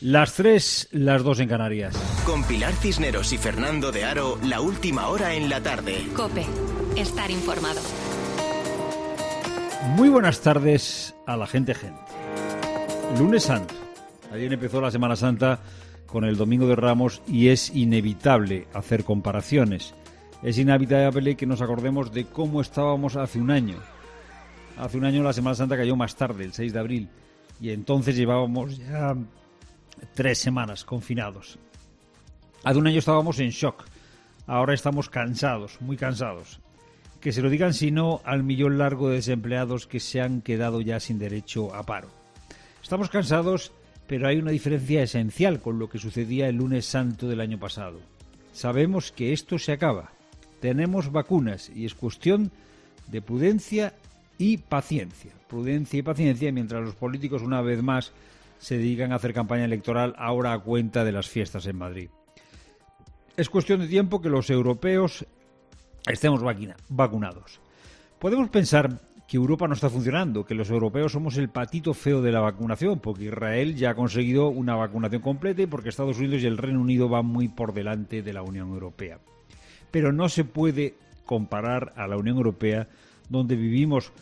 Las 3, las 2 en Canarias. Con Pilar Cisneros y Fernando de Aro, la última hora en la tarde. COPE. Estar informado. Muy buenas tardes a la gente. Lunes Santo. Ayer empezó la Semana Santa con el Domingo de Ramos y es inevitable hacer comparaciones. Es inevitable que nos acordemos de cómo estábamos hace un año. Hace un año la Semana Santa cayó más tarde, el 6 de abril, y entonces llevábamos ya 3 semanas confinados. Hace un año estábamos en shock, ahora estamos cansados, muy cansados. Que se lo digan si no al millón largo de desempleados que se han quedado ya sin derecho a paro. Estamos cansados, pero hay una diferencia esencial con lo que sucedía el lunes santo del año pasado. Sabemos que esto se acaba, tenemos vacunas y es cuestión de prudencia y paciencia. Prudencia y paciencia mientras los políticos una vez más se dedican a hacer campaña electoral ahora a cuenta de las fiestas en Madrid. Es cuestión de tiempo que los europeos estemos vacunados. Podemos pensar que Europa no está funcionando, que los europeos somos el patito feo de la vacunación, porque Israel ya ha conseguido una vacunación completa y porque Estados Unidos y el Reino Unido van muy por delante de la Unión Europea. Pero no se puede comparar a la Unión Europea, donde vivimos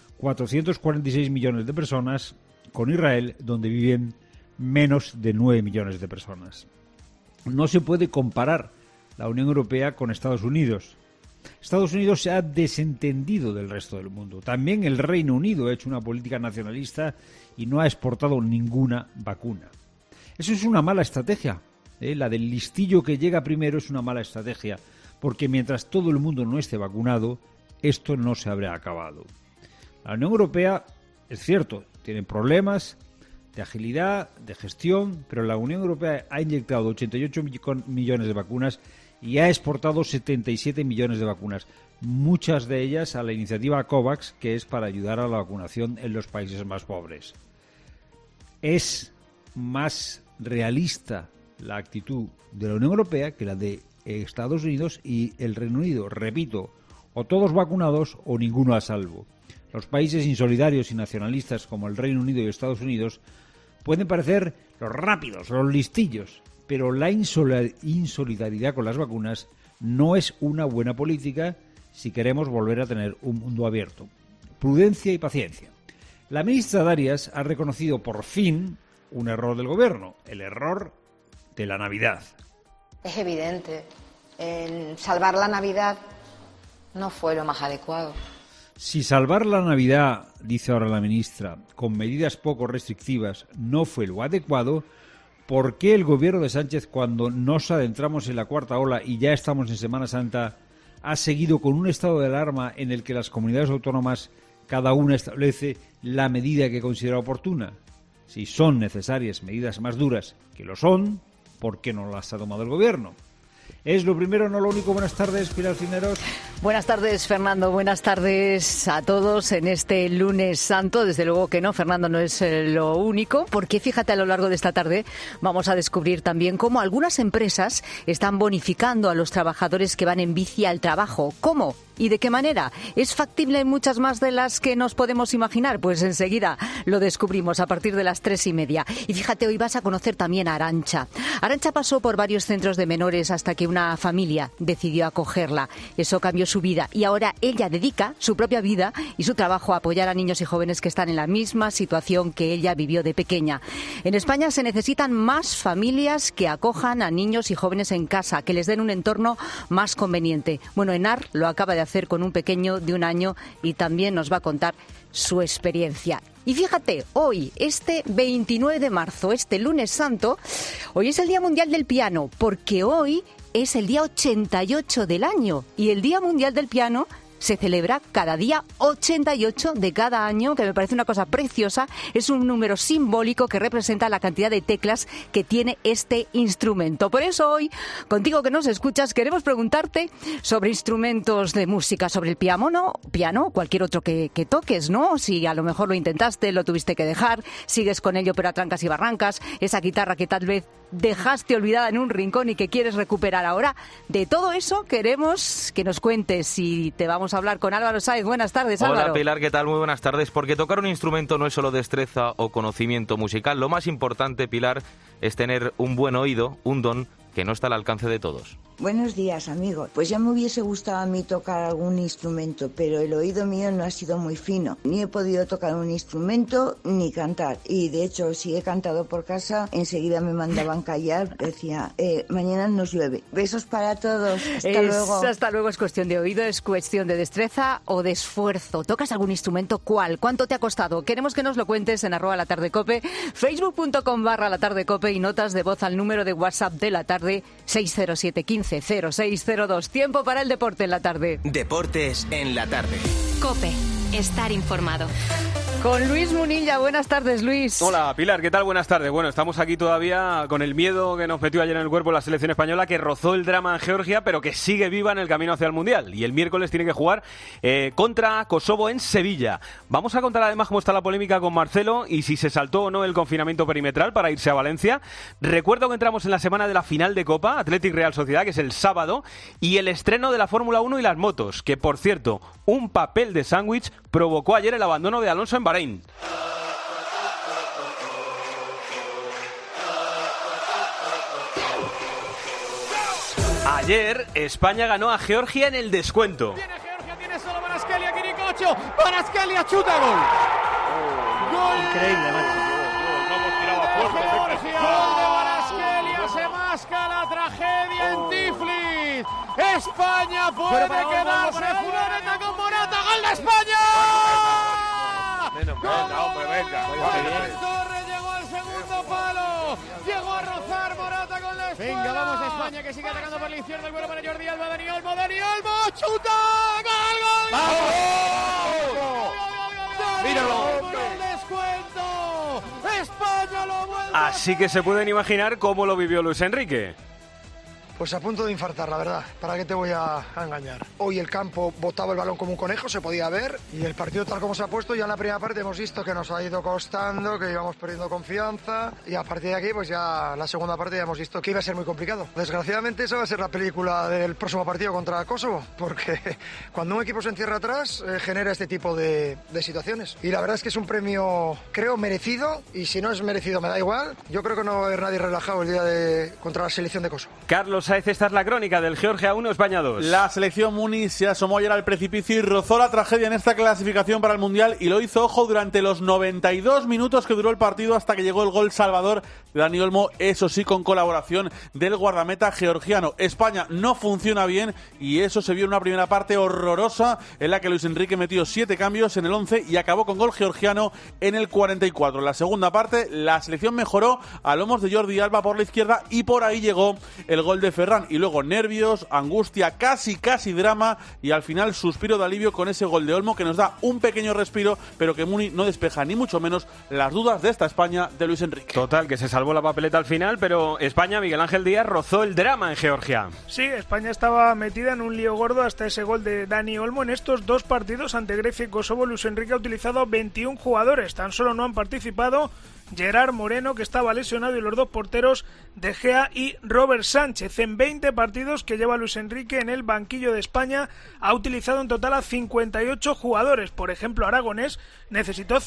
446 millones de personas, con Israel, donde viven menos de 9 millones de personas. No se puede comparar la Unión Europea con Estados Unidos. Estados Unidos se ha desentendido del resto del mundo. También el Reino Unido ha hecho una política nacionalista y no ha exportado ninguna vacuna. Eso es una mala estrategia. La del listillo que llega primero es una mala estrategia, porque mientras todo el mundo no esté vacunado, esto no se habrá acabado. La Unión Europea, es cierto, tiene problemas de agilidad, de gestión, pero la Unión Europea ha inyectado 88 millones de vacunas y ha exportado 77 millones de vacunas, muchas de ellas a la iniciativa COVAX, que es para ayudar a la vacunación en los países más pobres. Es más realista la actitud de la Unión Europea que la de Estados Unidos y el Reino Unido. Repito, o todos vacunados o ninguno a salvo. Los países insolidarios y nacionalistas como el Reino Unido y Estados Unidos pueden parecer los rápidos, los listillos, pero la insolidaridad con las vacunas no es una buena política si queremos volver a tener un mundo abierto. Prudencia y paciencia. La ministra Darias ha reconocido por fin un error del gobierno, el error de la Navidad. Es evidente, salvar la Navidad no fue lo más adecuado. Si salvar la Navidad, dice ahora la ministra, con medidas poco restrictivas no fue lo adecuado, ¿por qué el gobierno de Sánchez, cuando nos adentramos en la cuarta ola y ya estamos en Semana Santa, ha seguido con un estado de alarma en el que las comunidades autónomas cada una establece la medida que considera oportuna? Si son necesarias medidas más duras, que lo son, ¿por qué no las ha tomado el gobierno? Es lo primero, no lo único. Buenas tardes, Pilar Cisneros. Buenas tardes, Fernando. Buenas tardes a todos en este lunes santo. Desde luego que no, Fernando, no es lo único, porque fíjate, a lo largo de esta tarde vamos a descubrir también cómo algunas empresas están bonificando a los trabajadores que van en bici al trabajo. ¿Cómo? ¿Y de qué manera? ¿Es factible muchas más de las que nos podemos imaginar? Pues enseguida lo descubrimos a partir de las 3:30. Y fíjate, hoy vas a conocer también a Arantxa. Arantxa pasó por varios centros de menores hasta que una familia decidió acogerla. Eso cambió su vida y ahora ella dedica su propia vida y su trabajo a apoyar a niños y jóvenes que están en la misma situación que ella vivió de pequeña. En España se necesitan más familias que acojan a niños y jóvenes en casa, que les den un entorno más conveniente. Bueno, Enar lo acaba de hacer con un pequeño de 1 año y también nos va a contar su experiencia. Y fíjate, hoy, este 29 de marzo, este lunes santo, hoy es el Día Mundial del Piano, porque hoy es el día 88 del año y el Día Mundial del Piano se celebra cada día 88 de cada año, que me parece una cosa preciosa. Es un número simbólico que representa la cantidad de teclas que tiene este instrumento. Por eso hoy, contigo que nos escuchas, queremos preguntarte sobre instrumentos de música, sobre el piano, cualquier otro que toques, ¿no? Si a lo mejor lo intentaste, lo tuviste que dejar, sigues con ello pero a trancas y barrancas, esa guitarra que tal vez dejaste olvidada en un rincón y que quieres recuperar ahora. De todo eso queremos que nos cuentes y te vamos a hablar con Álvaro Sáez. Buenas tardes, Álvaro. Hola, Pilar, ¿qué tal? Muy buenas tardes. Porque tocar un instrumento no es solo destreza o conocimiento musical. Lo más importante, Pilar, es tener un buen oído, un don que no está al alcance de todos. Buenos días, amigos. Pues ya me hubiese gustado a mí tocar algún instrumento, pero el oído mío no ha sido muy fino. Ni he podido tocar un instrumento ni cantar. Y de hecho, si he cantado por casa, enseguida me mandaban callar. Decía, mañana nos llueve. Besos para todos. Hasta luego. Hasta luego. Es cuestión de oído, es cuestión de destreza o de esfuerzo. ¿Tocas algún instrumento? ¿Cuál? ¿Cuánto te ha costado? Queremos que nos lo cuentes en @latardecope, facebook.com/latardecope y notas de voz al número de WhatsApp de la tarde 607150602. Tiempo para el deporte en la tarde. Deportes en la tarde. COPE. Estar informado. Con Luis Munilla. Buenas tardes, Luis. Hola, Pilar, ¿qué tal? Buenas tardes. Bueno, estamos aquí todavía con el miedo que nos metió ayer en el cuerpo la selección española, que rozó el drama en Georgia, pero que sigue viva en el camino hacia el Mundial. Y el miércoles tiene que jugar contra Kosovo en Sevilla. Vamos a contar además cómo está la polémica con Marcelo y si se saltó o no el confinamiento perimetral para irse a Valencia. Recuerdo que entramos en la semana de la final de Copa, Athletic Real Sociedad, que es el sábado, y el estreno de la Fórmula 1 y las motos, que por cierto, un papel de sándwich provocó ayer el abandono de Alonso en Bahrein. Ayer España ganó a Georgia en el descuento. Viene Georgia, tiene solo Kvaratskhelia, Quiricocho, Kvaratskhelia chuta, gol. Gol. Increíble, macho. No hemos tirado fuerte. Georgia, gol de Kvaratskhelia, se masca la tragedia en Tiflis. España puede quedarse fuera con Morata, gol de España. Torres llegó al segundo palo, llegó a rozar Morata con la espalda. Venga, vamos a España, que sigue atacando por la izquierda, el vuelo para Jordi Alba, Dani Olmo, chuta, gol. ¡Míralo! ¡Gol descuento! ¡España lo vuelve! Así que se pueden imaginar cómo lo vivió Luis Enrique. Pues a punto de infartar, la verdad. ¿Para qué te voy a engañar? Hoy el campo botaba el balón como un conejo, se podía ver. Y el partido tal como se ha puesto, ya en la primera parte hemos visto que nos ha ido costando, que íbamos perdiendo confianza. Y a partir de aquí, pues ya la segunda parte ya hemos visto que iba a ser muy complicado. Desgraciadamente esa va a ser la película del próximo partido contra Kosovo. Porque cuando un equipo se encierra atrás, genera este tipo de situaciones. Y la verdad es que es un premio, creo, merecido. Y si no es merecido, me da igual. Yo creo que no va a haber nadie relajado el día contra la selección de Kosovo. Carlos Sáez, esta es la crónica del Georgia 1, España 2. La selección Muni se asomó ayer al precipicio y rozó la tragedia en esta clasificación para el Mundial y lo hizo, ojo, durante los 92 minutos que duró el partido hasta que llegó el gol salvador de Dani Olmo, eso sí, con colaboración del guardameta georgiano. España no funciona bien y eso se vio en una primera parte horrorosa en la que Luis Enrique metió 7 cambios en el 11 y acabó con gol georgiano en el 44. En la segunda parte, la selección mejoró a lomos de Jordi Alba por la izquierda y por ahí llegó el gol de Ferran. Y luego nervios, angustia, casi drama y al final suspiro de alivio con ese gol de Olmo que nos da un pequeño respiro, pero que Muni no despeja ni mucho menos las dudas de esta España de Luis Enrique. Total, que se salvó la papeleta al final, pero España, Miguel Ángel Díaz, rozó el drama en Georgia. Sí, España estaba metida en un lío gordo hasta ese gol de Dani Olmo. En estos dos partidos ante Grecia y Kosovo, Luis Enrique ha utilizado 21 jugadores, tan solo no han participado Gerard Moreno, que estaba lesionado, y los dos porteros De Gea y Robert Sánchez. En 20 partidos que lleva Luis Enrique en el banquillo de España ha utilizado en total a 58 jugadores. Por ejemplo, Aragonés necesitó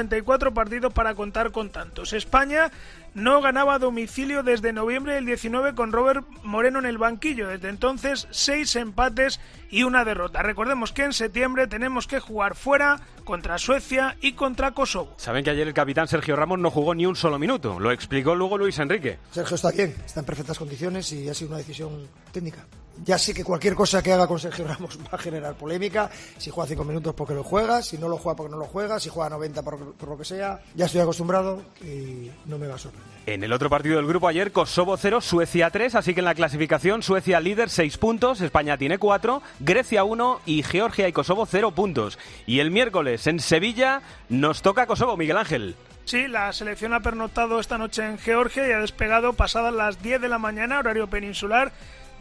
54 partidos para contar con tantos. España no ganaba a domicilio desde noviembre del 19 con Robert Moreno en el banquillo. Desde entonces 6 empates y una derrota. Recordemos que en septiembre tenemos que jugar fuera contra Suecia y contra Kosovo. Saben que ayer el capitán Sergio Ramos no jugó ni un solo minuto. Lo explicó luego Luis Enrique. Sergio está bien, está en perfectas condiciones y ha sido una decisión técnica. Ya sé que cualquier cosa que haga con Sergio Ramos va a generar polémica. Si juega 5 minutos porque lo juega, si no lo juega porque no lo juega, si juega 90 por lo que sea. Ya estoy acostumbrado y no me va a sorprender. En el otro partido del grupo ayer, Kosovo 0, Suecia 3, así que en la clasificación Suecia líder 6 puntos, España tiene 4, Grecia 1 y Georgia y Kosovo 0 puntos. Y el miércoles en Sevilla nos toca Kosovo, Miguel Ángel. Sí, la selección ha pernoctado esta noche en Georgia y ha despegado pasadas las 10 de la mañana, horario peninsular,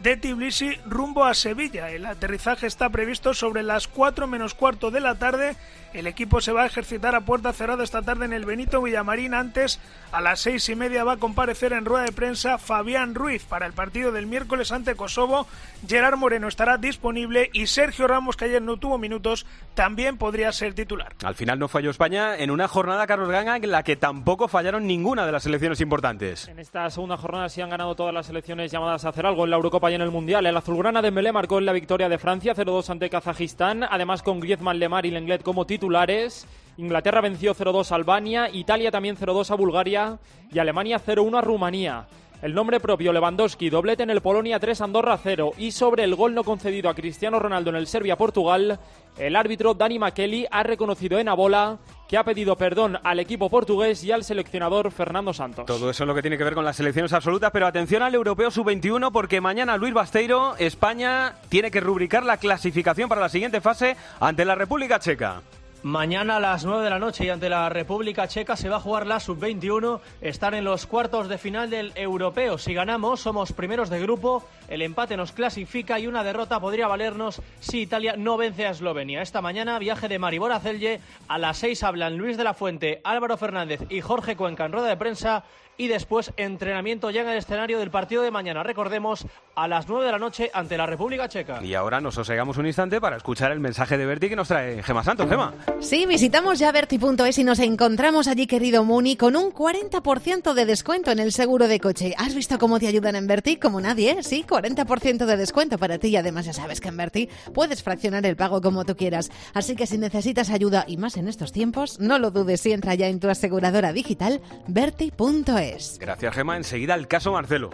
de Tbilisi rumbo a Sevilla. El aterrizaje está previsto sobre las 4 menos cuarto de la tarde. El equipo se va a ejercitar a puerta cerrada esta tarde en el Benito Villamarín. Antes, a las 6:30, va a comparecer en rueda de prensa Fabián Ruiz para el partido del miércoles ante Kosovo. Gerard Moreno estará disponible y Sergio Ramos, que ayer no tuvo minutos, también podría ser titular. Al final no falló España en una jornada, Carlos Ganga, en la que tampoco fallaron ninguna de las selecciones importantes. En esta segunda jornada sí han ganado todas las selecciones llamadas a hacer algo en la Eurocopa y en el Mundial. El azulgrana Dembélé marcó en la victoria de Francia 0-2 ante Kazajistán, además con Griezmann, Lemar y Lenglet como titulares. Inglaterra venció 0-2 a Albania, Italia también 0-2 a Bulgaria y Alemania 0-1 a Rumanía. El nombre propio Lewandowski, doblete en el Polonia 3, Andorra 0. Y sobre el gol no concedido a Cristiano Ronaldo en el Serbia-Portugal, el árbitro Dani Makeli ha reconocido en abola que ha pedido perdón al equipo portugués y al seleccionador Fernando Santos. Todo eso es lo que tiene que ver con las selecciones absolutas, pero atención al Europeo Sub-21 porque mañana Luis Basteiro, España tiene que rubricar la clasificación para la siguiente fase ante la República Checa. Mañana a las 9 de la noche y ante la República Checa se va a jugar la Sub-21, estar en los cuartos de final del Europeo. Si ganamos, somos primeros de grupo, el empate nos clasifica y una derrota podría valernos si Italia no vence a Eslovenia. Esta mañana, viaje de Maribor a Celje, a las 6 hablan Luis de la Fuente, Álvaro Fernández y Jorge Cuenca en rueda de prensa. Y después entrenamiento ya en el escenario del partido de mañana. Recordemos, a las 9 de la noche ante la República Checa. Y ahora nos sosegamos un instante para escuchar el mensaje de Berti que nos trae Gemma Santos. Gemma. Sí, visitamos ya Berti.es y nos encontramos allí, querido Muni, con un 40% de descuento en el seguro de coche. ¿Has visto cómo te ayudan en Berti? Como nadie, ¿eh? Sí, 40% de descuento para ti y además ya sabes que en Berti puedes fraccionar el pago como tú quieras. Así que si necesitas ayuda y más en estos tiempos, no lo dudes y entra ya en tu aseguradora digital Berti.es. Gracias, Gemma. Enseguida el caso Marcelo.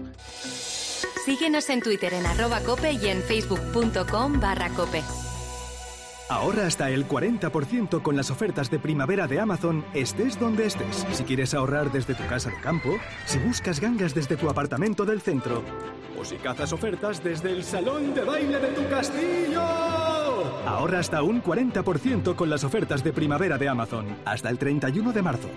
Síguenos en Twitter en @cope y en facebook.com/cope. Ahorra hasta el 40% con las ofertas de primavera de Amazon, estés donde estés. Si quieres ahorrar desde tu casa de campo, si buscas gangas desde tu apartamento del centro, o si cazas ofertas desde el salón de baile de tu castillo. Ahorra hasta un 40% con las ofertas de primavera de Amazon, hasta el 31 de marzo.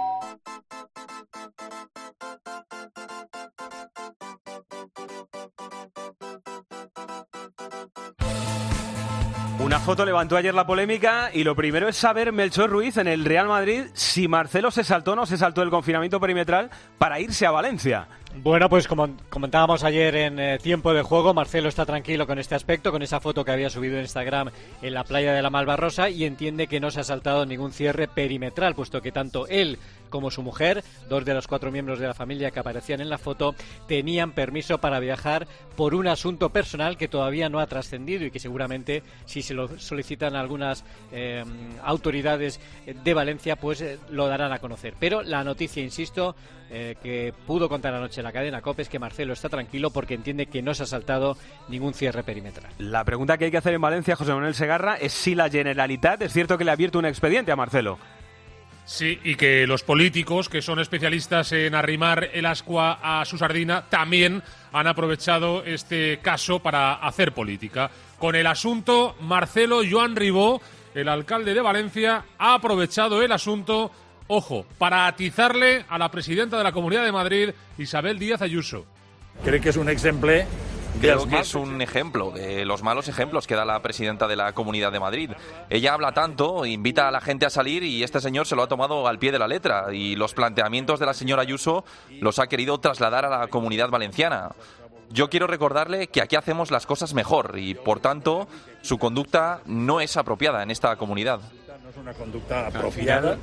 Una foto levantó ayer la polémica y lo primero es saber, Melchor Ruiz, en el Real Madrid, si Marcelo se saltó o no se saltó el confinamiento perimetral para irse a Valencia. Bueno, pues como comentábamos ayer en Tiempo de Juego, Marcelo está tranquilo con este aspecto, con esa foto que había subido en Instagram en la playa de la Malvarrosa, y entiende que no se ha saltado ningún cierre perimetral, puesto que tanto él como su mujer, 2 de los 4 miembros de la familia que aparecían en la foto, tenían permiso para viajar por un asunto personal que todavía no ha trascendido y que seguramente, si se lo solicitan algunas autoridades de Valencia, pues lo darán a conocer. Pero la noticia, insisto, que pudo contar anoche la cadena COPE es que Marcelo está tranquilo porque entiende que no se ha saltado ningún cierre perimetral. La pregunta que hay que hacer en Valencia, José Manuel Segarra, es si la Generalitat es cierto que le ha abierto un expediente a Marcelo. Sí, y que los políticos, que son especialistas en arrimar el ascua a su sardina, también han aprovechado este caso para hacer política. Con el asunto, Marcelo Joan Ribó, el alcalde de Valencia, ha aprovechado el asunto, ojo, para atizarle a la presidenta de la Comunidad de Madrid, Isabel Díaz Ayuso. Creo que es un ejemplo. Creo que es un ejemplo de los malos ejemplos que da la presidenta de la Comunidad de Madrid. Ella habla tanto, invita a la gente a salir y este señor se lo ha tomado al pie de la letra y los planteamientos de la señora Ayuso los ha querido trasladar a la Comunidad Valenciana. Yo quiero recordarle que aquí hacemos las cosas mejor y, por tanto, su conducta no es apropiada en esta comunidad. No es una conducta apropiada.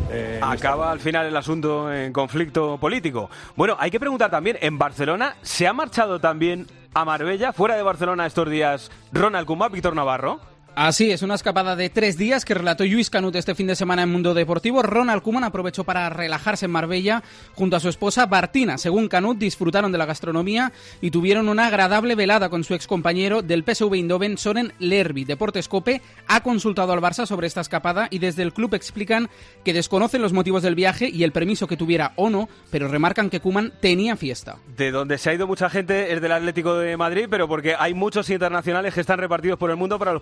Acaba al final el asunto en conflicto político. Bueno, hay que preguntar también, en Barcelona, ¿se ha marchado también a Marbella, fuera de Barcelona estos días, Ronald Koeman, Víctor Navarro? Así es, una escapada de 3 días que relató Lluís Canut este fin de semana en Mundo Deportivo. Ronald Koeman aprovechó para relajarse en Marbella junto a su esposa Martina. Según Canut, disfrutaron de la gastronomía y tuvieron una agradable velada con su excompañero del PSV Eindhoven, Soren Lerby. Deportes COPE ha consultado al Barça sobre esta escapada y desde el club explican que desconocen los motivos del viaje y el permiso que tuviera o no, pero remarcan que Koeman tenía fiesta. De donde se ha ido mucha gente es del Atlético de Madrid, pero porque hay muchos internacionales que están repartidos por el mundo para los partidos de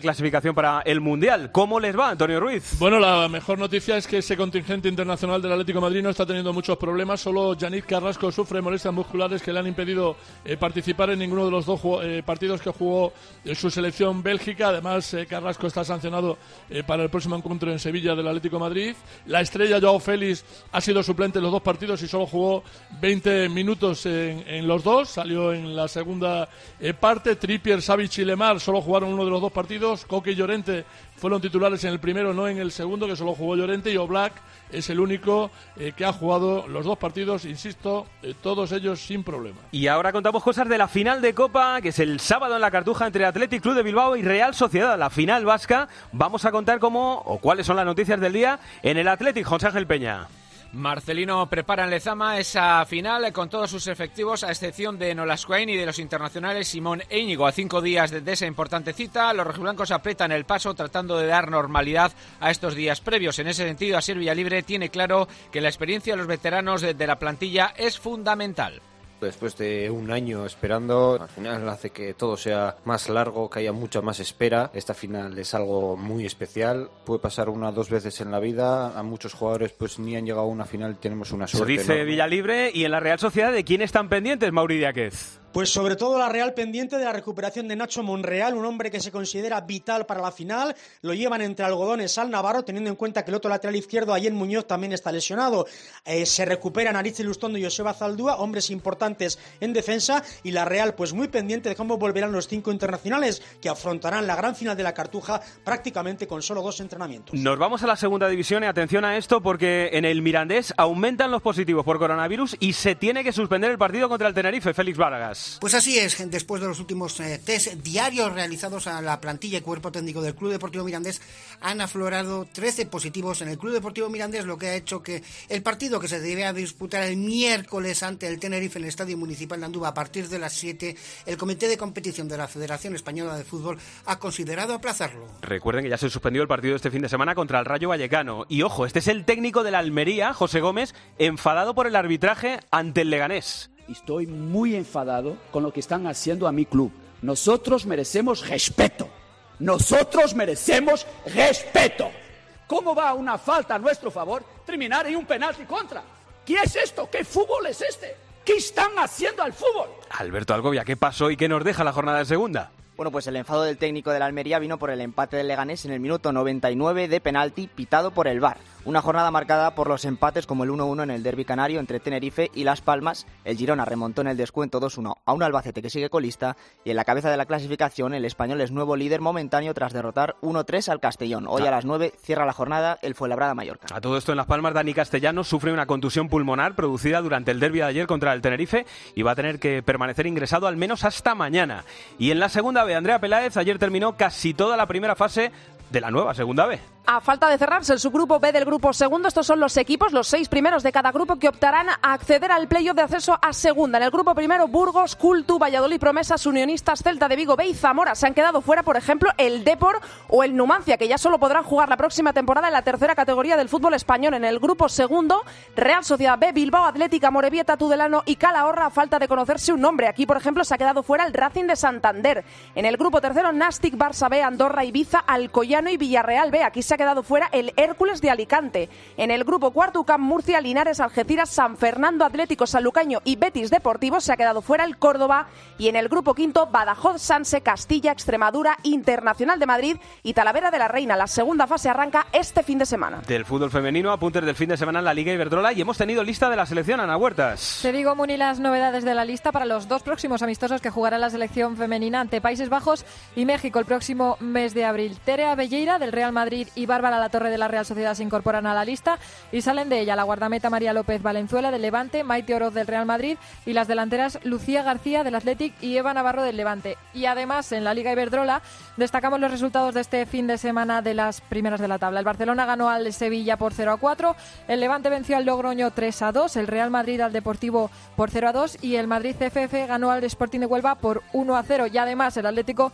clasificación para el Mundial. ¿Cómo les va, Antonio Ruiz? Bueno, la mejor noticia es que ese contingente internacional del Atlético de Madrid no está teniendo muchos problemas. Solo Yannick Carrasco sufre molestias musculares que le han impedido participar en ninguno de los dos partidos que jugó su selección Bélgica. Además, Carrasco está sancionado para el próximo encuentro en Sevilla del Atlético de Madrid. La estrella Joao Félix ha sido suplente en los dos partidos y solo jugó 20 minutos en los dos. Salió en la segunda parte. Trippier, Savic y Lemar solo jugaron uno de los dos partidos. Coque y Llorente fueron titulares en el primero, no en el segundo, que solo jugó Llorente, y Oblak es el único que ha jugado los dos partidos, insisto, todos ellos sin problema. Y ahora contamos cosas de la final de Copa, que es el sábado en la Cartuja entre Athletic Club de Bilbao y Real Sociedad, la final vasca. Vamos a contar cómo o cuáles son las noticias del día en el Athletic. José Ángel Peña. Marcelino prepara en Lezama esa final con todos sus efectivos, a excepción de Nolascoain y de los internacionales Simón e Íñigo. A 5 días de esa importante cita, los rojiblancos apretan el paso tratando de dar normalidad a estos días previos. En ese sentido, Asier Villalibre tiene claro que la experiencia de los veteranos de la plantilla es fundamental. Después de un año esperando, al final hace que todo sea más largo, que haya mucha más espera. Esta final es algo muy especial, puede pasar una o dos veces en la vida. A muchos jugadores pues ni han llegado a una final, tenemos una suerte. Eso dice Villalibre. Y en la Real Sociedad, ¿de quién están pendientes, Mauri Díaz? Pues sobre todo la Real pendiente de la recuperación de Nacho Monreal, un hombre que se considera vital para la final. Lo llevan entre algodones al Navarro, teniendo en cuenta que el otro lateral izquierdo, Ayen Muñoz, también está lesionado. Se recuperan Aritz Lustondo y Joseba Zaldúa, hombres importantes en defensa, y la Real pues muy pendiente de cómo volverán los 5 internacionales que afrontarán la gran final de la Cartuja prácticamente con solo 2 entrenamientos. Nos vamos a la segunda división y atención a esto, porque en el Mirandés aumentan los positivos por coronavirus y se tiene que suspender el partido contra el Tenerife. Félix Vargas. Pues así es, después de los últimos test diarios realizados a la plantilla y cuerpo técnico del Club Deportivo Mirandés, han aflorado 13 positivos en el Club Deportivo Mirandés, lo que ha hecho que el partido que se debía disputar el miércoles ante el Tenerife en el Estadio Municipal de Andúba a partir de las 7, el Comité de Competición de la Federación Española de Fútbol ha considerado aplazarlo. Recuerden que ya se suspendió el partido este fin de semana contra el Rayo Vallecano. Y ojo, este es el técnico de la Almería, José Gómez, enfadado por el arbitraje ante el Leganés. Estoy muy enfadado con lo que están haciendo a mi club. Nosotros merecemos respeto. Nosotros merecemos respeto. ¿Cómo va una falta a nuestro favor terminar en un penalti contra? ¿Qué es esto? ¿Qué fútbol es este? ¿Qué están haciendo al fútbol? Alberto Algovia, ¿qué pasó y qué nos deja la jornada de segunda? Bueno, pues el enfado del técnico de la Almería vino por el empate del Leganés en el minuto 99 de penalti pitado por el VAR. Una jornada marcada por los empates como el 1-1 en el derbi canario entre Tenerife y Las Palmas. El Girona remontó en el descuento 2-1 a un Albacete que sigue colista, y en la cabeza de la clasificación el Español es nuevo líder momentáneo tras derrotar 1-3 al Castellón. Hoy a las 9 cierra la jornada el Fuenlabrada-Mallorca. A todo esto en Las Palmas, Dani Castellanos sufre una contusión pulmonar producida durante el derbi de ayer contra el Tenerife y va a tener que permanecer ingresado al menos hasta mañana. Y en la segunda B, Andrea Peláez ayer terminó casi toda la primera fase de la nueva segunda B. A falta de cerrarse el subgrupo B del grupo segundo, estos son los equipos, los 6 primeros de cada grupo, que optarán a acceder al playoff de acceso a segunda. En el grupo primero, Burgos, Cultu, Valladolid, Promesas, Unionistas, Celta de Vigo, B y Zamora. Se han quedado fuera, por ejemplo, el Depor o el Numancia, que ya solo podrán jugar la próxima temporada en la tercera categoría del fútbol español. En el grupo segundo, Real Sociedad B, Bilbao, Atlética, Morevieta, Tudelano y Calahorra, a falta de conocerse un nombre. Aquí, por ejemplo, se ha quedado fuera el Racing de Santander. En el grupo tercero, Nastic, Barça B, Andorra, Ibiza, Alcoyano y Villarreal B. Aquí se ha quedado fuera el Hércules de Alicante. En el grupo cuarto, UCAM, Murcia, Linares, Algeciras, San Fernando, Atlético, Sanlucaño y Betis Deportivo. Se ha quedado fuera el Córdoba. Y en el grupo quinto, Badajoz, Sanse, Castilla, Extremadura, Internacional de Madrid y Talavera de la Reina. La segunda fase arranca este fin de semana. Del fútbol femenino, apuntes del fin de semana en la Liga Iberdrola, y hemos tenido lista de la selección. Ana Huertas. Te digo, Muni, las novedades de la lista para los 2 próximos amistosos que jugará la selección femenina ante Países Bajos y México el próximo mes de abril. Terea Belleira del Real Madrid y Bárbara Latorre de la Real Sociedad se incorporan a la lista y salen de ella la guardameta María López Valenzuela del Levante, Maite Oroz del Real Madrid y las delanteras Lucía García del Athletic y Eva Navarro del Levante. Y además en la Liga Iberdrola destacamos los resultados de este fin de semana de las primeras de la tabla. El Barcelona ganó al Sevilla por 0-4, el Levante venció al Logroño 3-2, el Real Madrid al Deportivo por 0-2 y el Madrid CFF ganó al Sporting de Huelva por 1-0 y además el Atlético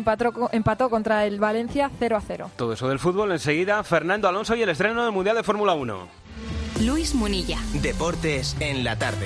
empató contra el Valencia 0-0. Todo eso del fútbol enseguida. Fernando Alonso y el estreno del Mundial de Fórmula 1. Luis Munilla. Deportes en la tarde.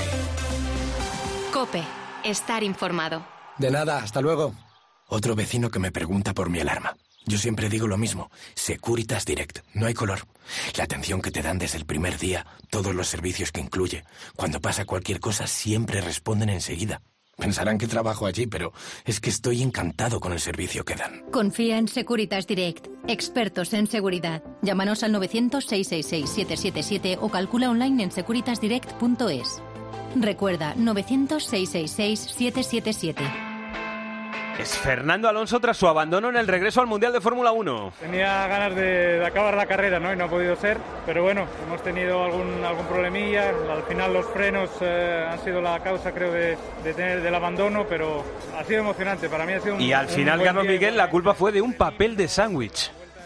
COPE. Estar informado. De nada, hasta luego. Otro vecino que me pregunta por mi alarma. Yo siempre digo lo mismo, Securitas Direct, no hay color. La atención que te dan desde el primer día, todos los servicios que incluye. Cuando pasa cualquier cosa siempre responden enseguida. Pensarán que trabajo allí, pero es que estoy encantado con el servicio que dan. Confía en Securitas Direct, expertos en seguridad. Llámanos al 900-666-777 o calcula online en securitasdirect.es. Recuerda, 900-666-777. Es Fernando Alonso tras su abandono en el regreso al Mundial de Fórmula 1. Tenía ganas de acabar la carrera, ¿no? Y no ha podido ser, pero bueno, hemos tenido algún problemilla. Al final los frenos han sido la causa, creo, del abandono, pero ha sido emocionante. Para mí ha sido Y al final, Carlos Miguel, la culpa fue de un papel de sándwich.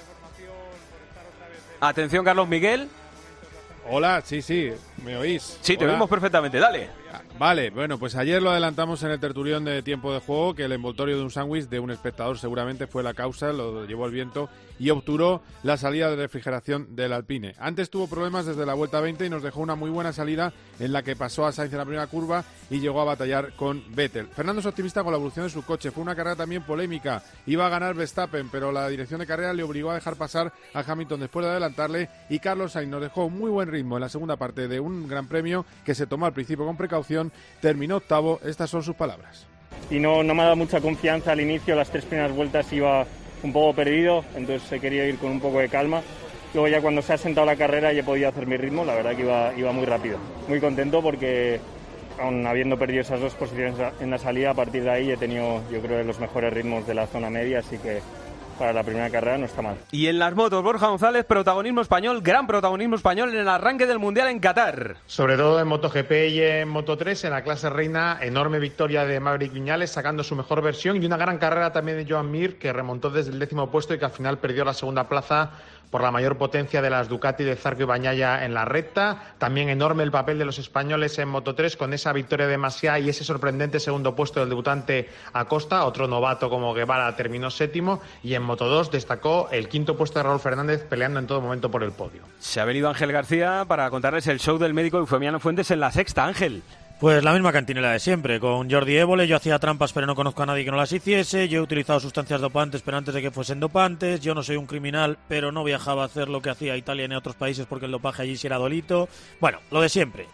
Atención, Carlos Miguel. Hola, sí, ¿me oís? Sí, te oímos perfectamente, dale. Vale, bueno, pues ayer lo adelantamos en el tertulión de tiempo de juego, que el envoltorio de un sándwich de un espectador seguramente fue la causa, lo llevó el viento y obturó la salida de refrigeración del Alpine. Antes tuvo problemas desde la vuelta 20 y nos dejó una muy buena salida en la que pasó a Sainz en la primera curva y llegó a batallar con Vettel. Fernando es optimista con la evolución de su coche, fue una carrera también polémica, iba a ganar Verstappen, pero la dirección de carrera le obligó a dejar pasar a Hamilton después de adelantarle y Carlos Sainz nos dejó un muy buen ritmo en la segunda parte de un gran premio que se tomó al principio con precaución, terminó octavo, estas son sus palabras. Y no me ha dado mucha confianza al inicio, las 3 primeras vueltas iba un poco perdido, entonces he querido ir con un poco de calma. Luego ya cuando se ha sentado la carrera ya he podido hacer mi ritmo, la verdad que iba muy rápido. Muy contento porque, aun habiendo perdido esas 2 posiciones en la salida, a partir de ahí he tenido, yo creo, los mejores ritmos de la zona media, así que para la primera carrera no está mal. Y en las motos, Borja González, protagonismo español, gran protagonismo español en el arranque del Mundial en Qatar. Sobre todo en MotoGP y en Moto3, en la clase reina, enorme victoria de Maverick Viñales sacando su mejor versión y una gran carrera también de Joan Mir, que remontó desde el 10º puesto y que al final perdió la segunda plaza por la mayor potencia de las Ducati de Zarco y Bagnaia en la recta. También enorme el papel de los españoles en Moto3 con esa victoria de Masia y ese sorprendente segundo puesto del debutante Acosta. Otro novato como Guevara terminó 7º y en Moto2 destacó el 5º puesto de Raúl Fernández peleando en todo momento por el podio. Se ha venido Ángel García para contarles el show del médico Eufemiano Fuentes en La Sexta. Ángel. Pues la misma cantinela de siempre, con Jordi Évole. Yo hacía trampas pero no conozco a nadie que no las hiciese, yo he utilizado sustancias dopantes pero antes de que fuesen dopantes, yo no soy un criminal pero no viajaba a hacer lo que hacía Italia ni a otros países porque el dopaje allí sí era delito. Bueno, lo de siempre.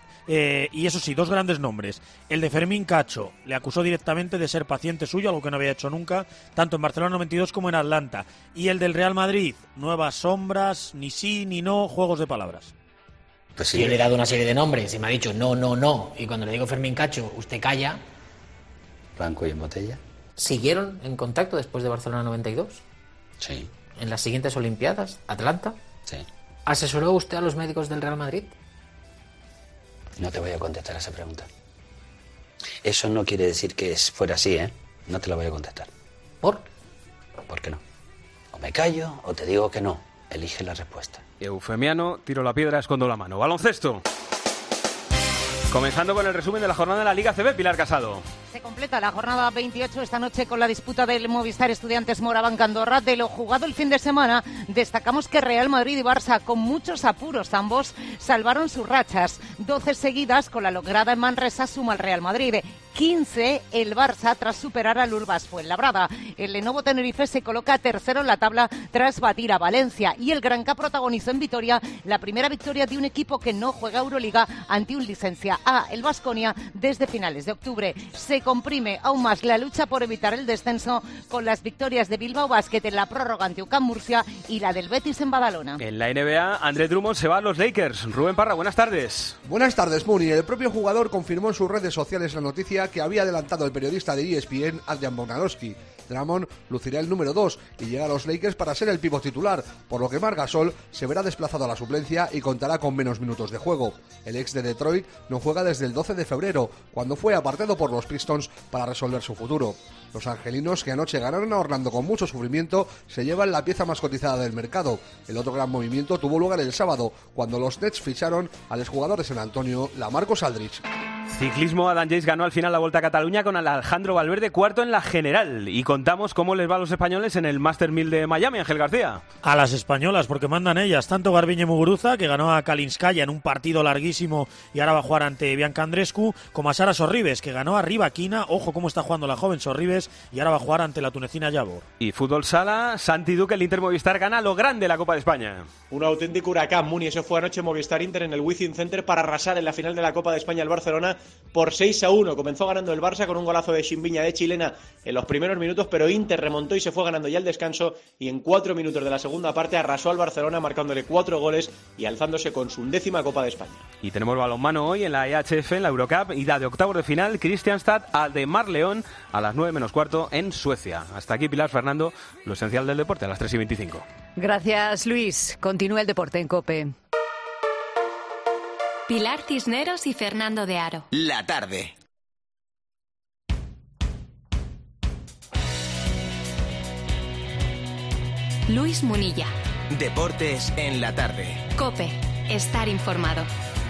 Y eso sí, 2 grandes nombres. El de Fermín Cacho le acusó directamente de ser paciente suyo, algo que no había hecho nunca, tanto en Barcelona 92 como en Atlanta. Y el del Real Madrid, nuevas sombras, ni sí ni no, juegos de palabras. Pues sí. Yo le he dado una serie de nombres y me ha dicho no. Y cuando le digo Fermín Cacho, usted calla. Blanco y en botella. ¿Siguieron en contacto después de Barcelona 92? Sí. ¿En las siguientes Olimpiadas? ¿Atlanta? Sí. ¿Asesoró usted a los médicos del Real Madrid? No te voy a contestar a esa pregunta. Eso no quiere decir que fuera así, ¿eh? No te la voy a contestar. ¿Por? ¿Por qué no? O me callo o te digo que no. Elige la respuesta. Eufemiano, tiro la piedra, escondo la mano. Baloncesto. Comenzando con el resumen de la jornada de la Liga CB, Pilar Casado. Se completa la jornada 28 esta noche con la disputa del Movistar Estudiantes Moraván Andorra. De lo jugado el fin de semana, destacamos que Real Madrid y Barça, con muchos apuros, ambos salvaron sus rachas. 12 seguidas con la lograda en Manresa suma al Real Madrid. 15 el Barça tras superar al Urbas Fuenlabrada. El Lenovo Tenerife se coloca tercero en la tabla tras batir a Valencia. Y el Granca protagonizó en Vitoria la primera victoria de un equipo que no juega Euroliga ante un licencia A, el Baskonia, desde finales de octubre. Se comprime aún más la lucha por evitar el descenso con las victorias de Bilbao Basket en la prórroga ante UCAM Murcia y la del Betis en Badalona. En la NBA, André Drummond se va a los Lakers. Rubén Parra, buenas tardes. Buenas tardes, Muni. El propio jugador confirmó en sus redes sociales la noticia que había adelantado el periodista de ESPN, Adrian Wojnarowski. Drummond lucirá el número 2 y llega a los Lakers para ser el pívot titular, por lo que Marc Gasol se verá desplazado a la suplencia y contará con menos minutos de juego. El ex de Detroit no juega desde el 12 de febrero, cuando fue apartado por los Pistons para resolver su futuro. Los angelinos, que anoche ganaron a Orlando con mucho sufrimiento, se llevan la pieza más cotizada del mercado. El otro gran movimiento tuvo lugar el sábado, cuando los Nets ficharon al exjugador de San Antonio, Lamarcus Aldridge. Ciclismo, Adam Yates ganó al final la Volta a Cataluña con Alejandro Valverde cuarto en la general. Y contamos cómo les va a los españoles en el Master 1000 de Miami, Ángel García. A las españolas, porque mandan ellas. Tanto Garbiñe Muguruza, que ganó a Kalinskaya en un partido larguísimo y ahora va a jugar ante Bianca Andreescu, como a Sara Sorribes, que ganó a Rivaquina. Ojo cómo está jugando la joven Sorribes y ahora va a jugar ante la tunecina Yabor. Y fútbol sala, Santi Duque, el Inter Movistar gana lo grande la Copa de España. Un auténtico huracán, Muni. Eso fue anoche Movistar Inter en el Wizzing Center para arrasar en la final de la Copa de España al Barcelona por 6-1. Comenzó ganando el Barça con un golazo de Ximbiña de chilena en los primeros minutos, pero Inter remontó y se fue ganando ya el descanso, y en 4 minutos de la segunda parte arrasó al Barcelona marcándole 4 goles y alzándose con su 11ª Copa de España. Y tenemos balonmano hoy en la EHF, en la Eurocup, ida de octavos de final, Kristianstad a de Mar León a las 9 menos cuarto en Suecia. Hasta aquí, Pilar Fernando, lo esencial del deporte a las 3:25. Gracias, Luis. Continúa el deporte en COPE. Pilar Cisneros y Fernando de Aro. La tarde. Luis Munilla. Deportes en la tarde. COPE. Estar informado.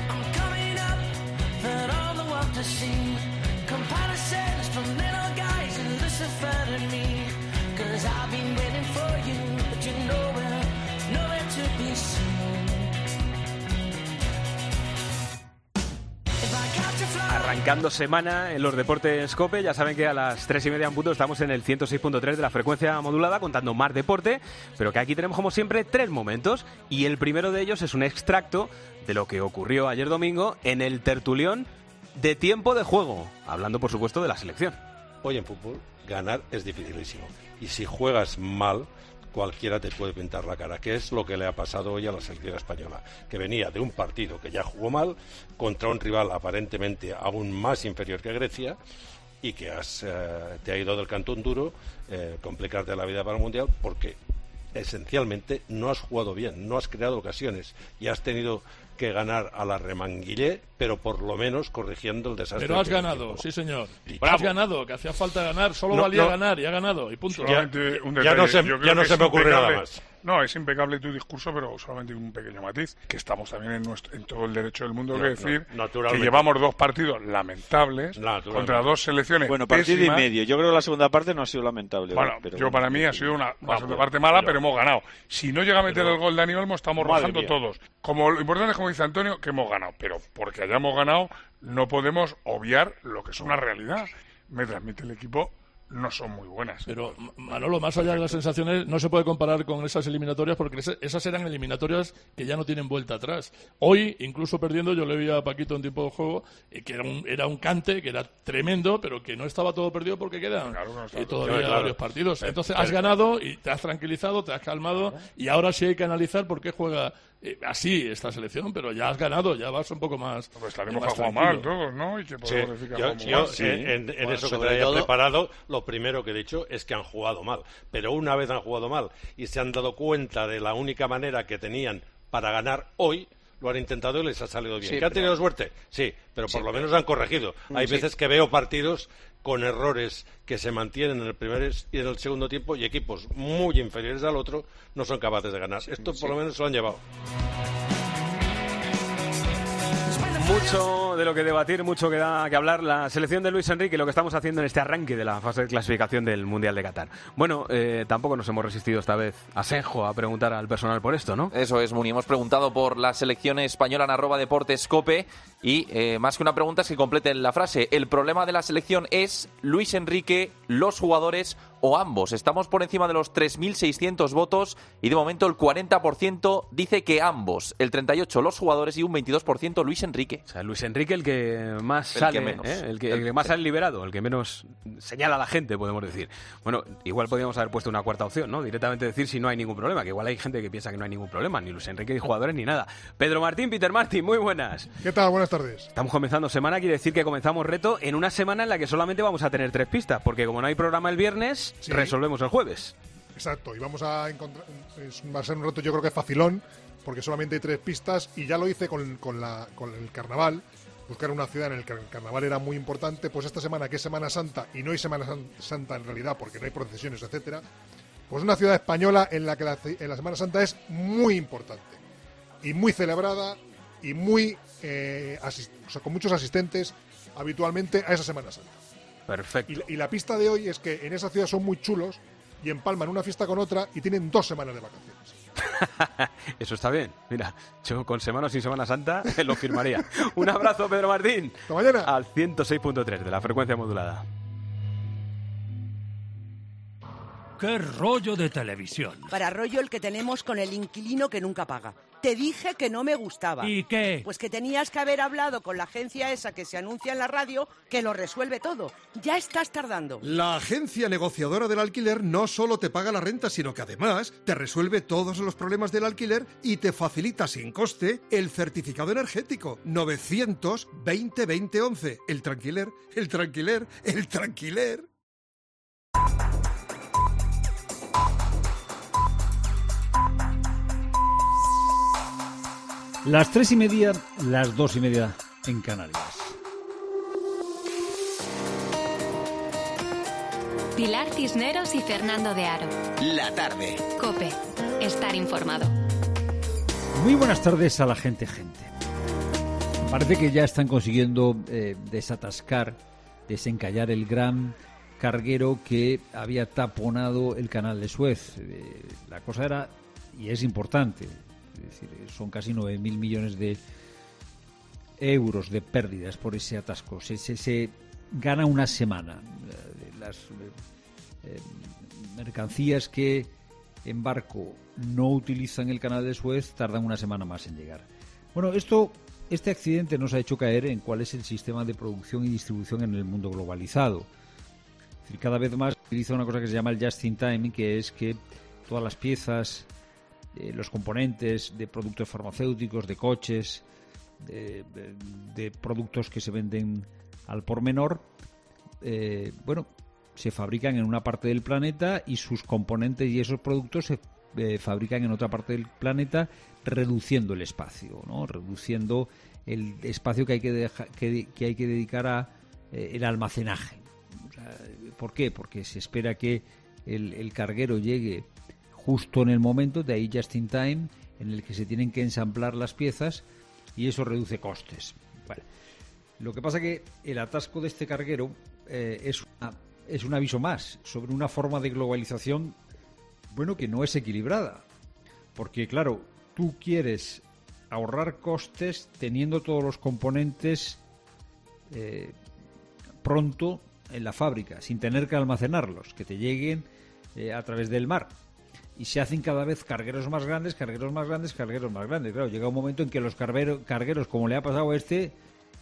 Arrancando semana en los deportes COPE, ya saben que a las 3:30 en punto estamos en el 106.3 de la frecuencia modulada contando más deporte, pero que aquí tenemos como siempre 3 momentos y el primero de ellos es un extracto de lo que ocurrió ayer domingo en el tertulión de tiempo de juego, hablando por supuesto de la selección. Hoy en fútbol ganar es dificilísimo y si juegas mal cualquiera te puede pintar la cara, que es lo que le ha pasado hoy a la selección española, que venía de un partido que ya jugó mal contra un rival aparentemente aún más inferior que Grecia y que te ha ido del cantón duro, complicarte la vida para el Mundial porque esencialmente no has jugado bien, no has creado ocasiones y has tenido que ganar a la remanguillé, pero por lo menos corrigiendo el desastre. Pero has ganado, sí señor. Bravo. Has ganado, que hacía falta ganar, solo valía ganar y ha ganado, y punto. Solamente un detalle. Ya no se me ocurre nada más. No, es impecable tu discurso, pero solamente un pequeño matiz, que estamos también en todo el derecho del mundo de decir que llevamos 2 partidos lamentables contra 2 selecciones Bueno, partido pésimas. y medio. Yo creo que la segunda parte no ha sido lamentable. Bueno, pero para mí ha sido una segunda parte mala, pero hemos ganado. Si no llega a meter el gol Dani Olmo, estamos Madre rajando mía. todos. Como lo importante es, como dice Antonio, que hemos ganado. Pero porque hayamos ganado, no podemos obviar lo que es una realidad. Me transmite el equipo, no son muy buenas. Pero, Manolo, más allá de las sensaciones, no se puede comparar con esas eliminatorias porque esas eran eliminatorias que ya no tienen vuelta atrás. Hoy, incluso perdiendo, yo le vi a Paquito en tiempo de juego, que era un cante, que era tremendo, pero que no estaba todo perdido porque quedan todavía varios partidos. Entonces, has ganado y te has tranquilizado, te has calmado, y ahora sí hay que analizar por qué juega así esta selección, pero ya has ganado, ya vas un poco más. Pues estaremos más a jugar mal todos, ¿no? Y que podemos decir que En eso que traía preparado, lo primero que he dicho es que han jugado mal. Pero una vez han jugado mal y se han dado cuenta de la única manera que tenían para ganar hoy, lo han intentado y les ha salido bien. Sí, ¿Que han tenido suerte? Sí, pero por lo menos han corregido. Hay veces que veo partidos con errores que se mantienen en el primer y en el segundo tiempo y equipos muy inferiores al otro no son capaces de ganar. Esto por lo menos se lo han llevado. Mucho de lo que debatir, mucho que da que hablar la selección de Luis Enrique, lo que estamos haciendo en este arranque de la fase de clasificación del Mundial de Qatar. Bueno, tampoco nos hemos resistido esta vez a Senjo a preguntar al personal por esto, ¿no? Eso es, Muni. Hemos preguntado por la selección española en @deportescope y más que una pregunta es que completen la frase. El problema de la selección es Luis Enrique, los jugadores o ambos. Estamos por encima de los 3.600 votos y de momento el 40% dice que ambos. El 38% los jugadores y un 22% Luis Enrique. O sea, Luis Enrique el que más sale, el que más sale liberado, el que menos señala a la gente, podemos decir. Bueno, igual podríamos haber puesto una cuarta opción, ¿no? Directamente decir si no hay ningún problema, que igual hay gente que piensa que no hay ningún problema, ni Luis Enrique, ni jugadores, ni nada. Pedro Martín, Peter Martín, muy buenas. ¿Qué tal? Buenas tardes. Estamos comenzando semana, quiere decir que comenzamos reto en una semana en la que solamente vamos a tener 3 pistas, porque como no hay programa el viernes, resolvemos el jueves. Exacto, y vamos a encontrar, va a ser un reto yo creo que facilón, porque solamente hay 3 pistas y ya lo hice con el carnaval, buscar una ciudad en la que el carnaval era muy importante, pues esta semana que es Semana Santa y no hay Semana Santa en realidad porque no hay procesiones, etcétera, pues una ciudad española en la que la Semana Santa es muy importante y muy celebrada y muy con muchos asistentes habitualmente a esa Semana Santa. Perfecto. Y la pista de hoy es que en esa ciudad son muy chulos y empalman una fiesta con otra y tienen 2 semanas de vacaciones. Eso está bien. Mira, yo con Semana o sin Semana Santa lo firmaría. Un abrazo, Pedro Martín. Hasta mañana. Al 106.3 de la frecuencia modulada. ¡Qué rollo de televisión! Para rollo el que tenemos con el inquilino que nunca paga. Te dije que no me gustaba. ¿Y qué? Pues que tenías que haber hablado con la agencia esa que se anuncia en la radio, que lo resuelve todo. Ya estás tardando. La agencia negociadora del alquiler no solo te paga la renta, sino que además te resuelve todos los problemas del alquiler y te facilita sin coste el certificado energético. 920 2011. El tranquiler, el tranquiler, el tranquiler. Las 3:30, las 2:30 en Canarias. Pilar Cisneros y Fernando de Aro. La tarde. COPE. Estar informado. Muy buenas tardes a la gente. Parece que ya están consiguiendo desatascar, desencallar el gran carguero que había taponado el canal de Suez. La cosa era, y es importante, es decir, son casi 9.000 millones de euros de pérdidas por ese atasco. Se gana una semana. Las mercancías que en barco no utilizan el canal de Suez tardan una semana más en llegar. Bueno, este accidente nos ha hecho caer en cuál es el sistema de producción y distribución en el mundo globalizado. Es decir, cada vez más se utiliza una cosa que se llama el just in time, que es que todas las piezas, los componentes de productos farmacéuticos, de coches, de productos que se venden al por menor, se fabrican en una parte del planeta y sus componentes y esos productos se fabrican en otra parte del planeta, reduciendo el espacio, ¿no? Reduciendo el espacio que hay que dedicar a el almacenaje. O sea, ¿por qué? Porque se espera que el carguero llegue justo en el momento, de ahí just in time, en el que se tienen que ensamblar las piezas, y eso reduce costes. Bueno, lo que pasa que el atasco de este carguero es un aviso más sobre una forma de globalización, que no es equilibrada. Porque, claro, tú quieres ahorrar costes teniendo todos los componentes pronto en la fábrica, sin tener que almacenarlos, que te lleguen a través del mar. Y se hacen cada vez cargueros más grandes. Claro, llega un momento en que los cargueros, como le ha pasado a este,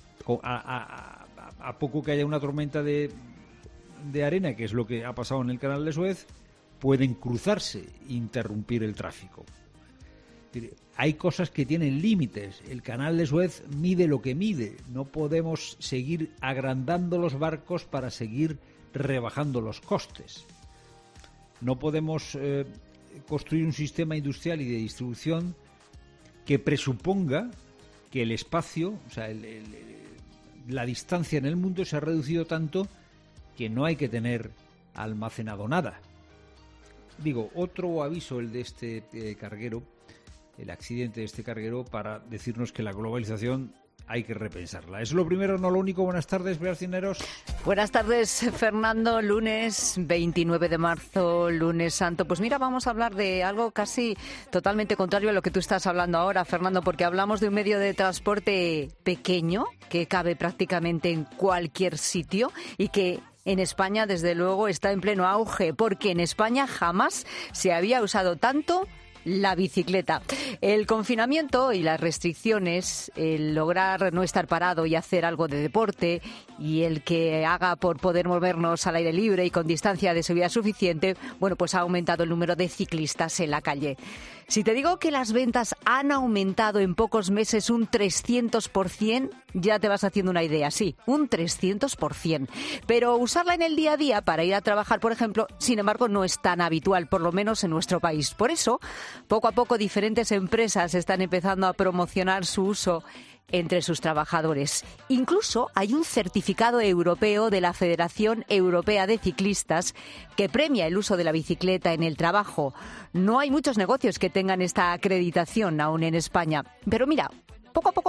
a poco que haya una tormenta de arena, que es lo que ha pasado en el canal de Suez, pueden cruzarse e interrumpir el tráfico. Hay cosas que tienen límites. El canal de Suez mide lo que mide. No podemos seguir agrandando los barcos para seguir rebajando los costes. No podemos construir un sistema industrial y de distribución que presuponga que el espacio, o sea, la distancia en el mundo se ha reducido tanto que no hay que tener almacenado nada. Digo, otro aviso el de este carguero, el accidente de este carguero, para decirnos que la globalización hay que repensarla. Es lo primero, no lo único. Buenas tardes, Pilar Cisneros. Buenas tardes, Fernando. Lunes 29 de marzo, lunes santo. Pues mira, vamos a hablar de algo casi totalmente contrario a lo que tú estás hablando ahora, Fernando, porque hablamos de un medio de transporte pequeño que cabe prácticamente en cualquier sitio y que en España, desde luego, está en pleno auge, porque en España jamás se había usado tanto la bicicleta. El confinamiento y las restricciones, el lograr no estar parado y hacer algo de deporte, y el que haga por poder movernos al aire libre y con distancia de seguridad suficiente, pues ha aumentado el número de ciclistas en la calle. Si te digo que las ventas han aumentado en pocos meses un 300%, ya te vas haciendo una idea. Sí, un 300%. Pero usarla en el día a día para ir a trabajar, por ejemplo, sin embargo, no es tan habitual, por lo menos en nuestro país. Por eso, poco a poco, diferentes empresas están empezando a promocionar su uso entre sus trabajadores. Incluso hay un certificado europeo de la Federación Europea de Ciclistas que premia el uso de la bicicleta en el trabajo. No hay muchos negocios que tengan esta acreditación aún en España. Pero mira, poco a poco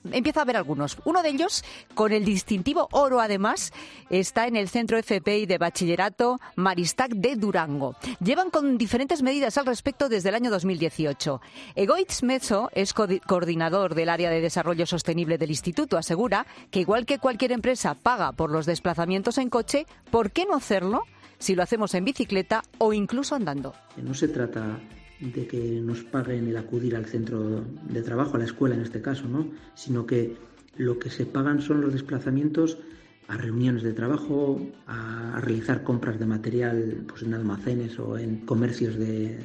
empiezo a ver algunos. Uno de ellos, con el distintivo oro además, está en el Centro FPI de Bachillerato Maristac de Durango. Llevan con diferentes medidas al respecto desde el año 2018. Egoitz Mezzo es coordinador del área de desarrollo sostenible del instituto. Asegura que igual que cualquier empresa paga por los desplazamientos en coche, ¿por qué no hacerlo si lo hacemos en bicicleta o incluso andando? No se trata de que nos paguen el acudir al centro de trabajo, a la escuela en este caso, ¿no? Sino que lo que se pagan son los desplazamientos a reuniones de trabajo, a realizar compras de material pues en almacenes o en comercios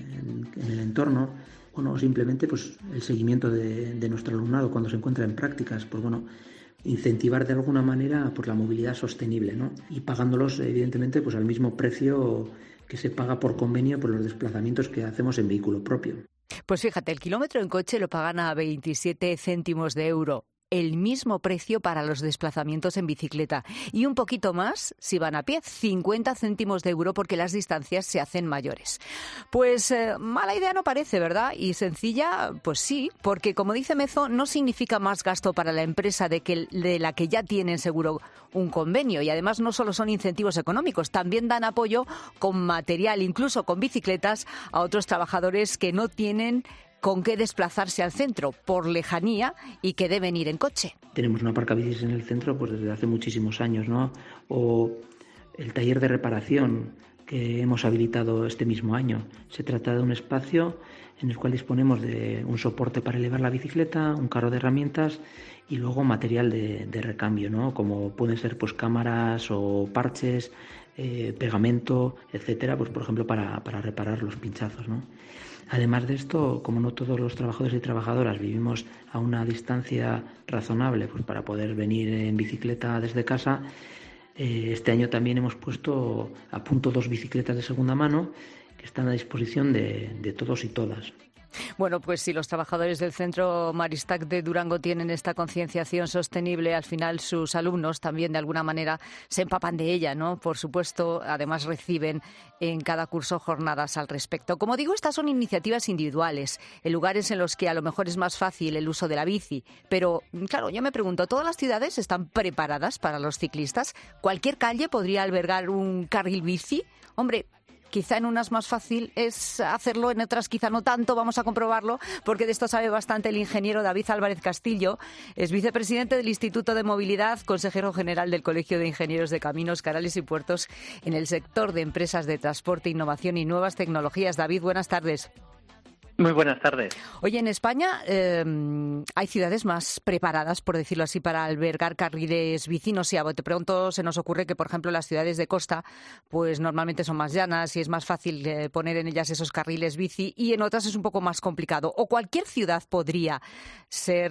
en el entorno, o simplemente pues el seguimiento de nuestro alumnado cuando se encuentra en prácticas, pues bueno, incentivar de alguna manera pues la movilidad sostenible, ¿no? Y pagándolos evidentemente pues al mismo precio que se paga por convenio por los desplazamientos que hacemos en vehículo propio. Pues fíjate, el kilómetro en coche lo pagan a 27 céntimos de euro. El mismo precio para los desplazamientos en bicicleta y un poquito más si van a pie, 50 céntimos de euro porque las distancias se hacen mayores. Pues mala idea no parece, ¿verdad? Y sencilla, pues sí, porque como dice Mezzo, no significa más gasto para la empresa de la que ya tienen seguro un convenio y además no solo son incentivos económicos, también dan apoyo con material, incluso con bicicletas, a otros trabajadores que no tienen con qué desplazarse al centro por lejanía y que deben ir en coche. Tenemos una aparcabicis en el centro pues desde hace muchísimos años, ¿no? O el taller de reparación que hemos habilitado este mismo año. Se trata de un espacio en el cual disponemos de un soporte para elevar la bicicleta, un carro de herramientas y luego material de recambio, ¿no? Como pueden ser pues cámaras o parches, pegamento, etcétera, pues por ejemplo para reparar los pinchazos, ¿no? Además de esto, como no todos los trabajadores y trabajadoras vivimos a una distancia razonable pues para poder venir en bicicleta desde casa, este año también hemos puesto a punto 2 bicicletas de segunda mano que están a disposición de todos y todas. Bueno, pues si los trabajadores del Centro Maristac de Durango tienen esta concienciación sostenible, al final sus alumnos también de alguna manera se empapan de ella, ¿no? Por supuesto, además reciben en cada curso jornadas al respecto. Como digo, estas son iniciativas individuales, en lugares en los que a lo mejor es más fácil el uso de la bici. Pero, claro, yo me pregunto, ¿todas las ciudades están preparadas para los ciclistas? ¿Cualquier calle podría albergar un carril bici? Hombre, quizá en unas más fácil es hacerlo, en otras quizá no tanto, vamos a comprobarlo, porque de esto sabe bastante el ingeniero David Álvarez Castillo, es vicepresidente del Instituto de Movilidad, consejero general del Colegio de Ingenieros de Caminos, Canales y Puertos en el sector de empresas de transporte, innovación y nuevas tecnologías. David, buenas tardes. Muy buenas tardes. Oye, en España hay ciudades más preparadas, por decirlo así, para albergar carriles bici. No sé, de pronto se nos ocurre que, por ejemplo, las ciudades de costa, pues normalmente son más llanas y es más fácil poner en ellas esos carriles bici y en otras es un poco más complicado. O cualquier ciudad podría ser,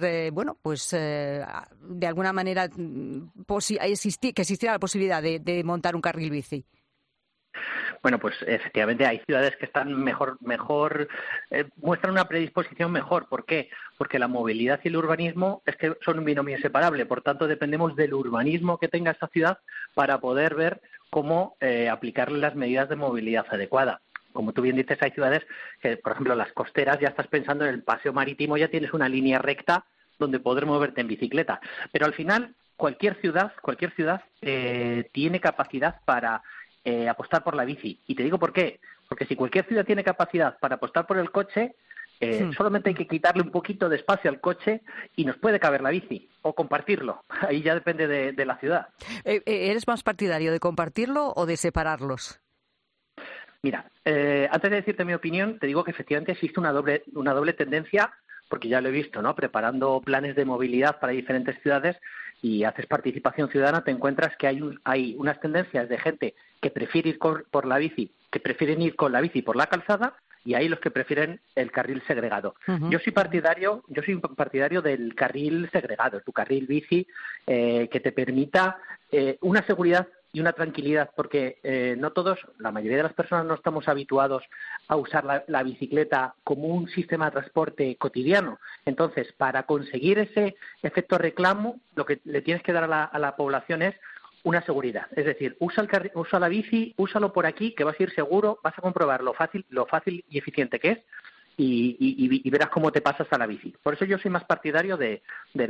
de alguna manera que existiera la posibilidad de montar un carril bici. Bueno, pues efectivamente hay ciudades que están mejor muestran una predisposición mejor. ¿Por qué? Porque la movilidad y el urbanismo es que son un binomio inseparable. Por tanto, dependemos del urbanismo que tenga esta ciudad para poder ver cómo aplicarle las medidas de movilidad adecuada. Como tú bien dices, hay ciudades que, por ejemplo, las costeras, ya estás pensando en el paseo marítimo, ya tienes una línea recta donde poder moverte en bicicleta. Pero al final, cualquier ciudad tiene capacidad para apostar por la bici. Y te digo por qué. Porque si cualquier ciudad tiene capacidad para apostar por el coche, solamente hay que quitarle un poquito de espacio al coche y nos puede caber la bici o compartirlo. Ahí ya depende de la ciudad. ¿Eres más partidario de compartirlo o de separarlos? Mira, antes de decirte mi opinión, te digo que efectivamente existe una doble tendencia, porque ya lo he visto, ¿no? Preparando planes de movilidad para diferentes ciudades y haces participación ciudadana, te encuentras que hay unas tendencias de gente que prefiere ir por la bici, que prefieren ir con la bici por la calzada, y hay los que prefieren el carril segregado. Uh-huh. Yo soy partidario del carril segregado, tu carril bici que te permita una seguridad y una tranquilidad, porque no todos, la mayoría de las personas no estamos habituados a usar la bicicleta como un sistema de transporte cotidiano. Entonces, para conseguir ese efecto reclamo, lo que le tienes que dar a la población es una seguridad. Es decir, usa la bici, úsalo por aquí, que vas a ir seguro, vas a comprobar lo fácil y eficiente que es, y verás cómo te pasas a la bici. Por eso yo soy más partidario de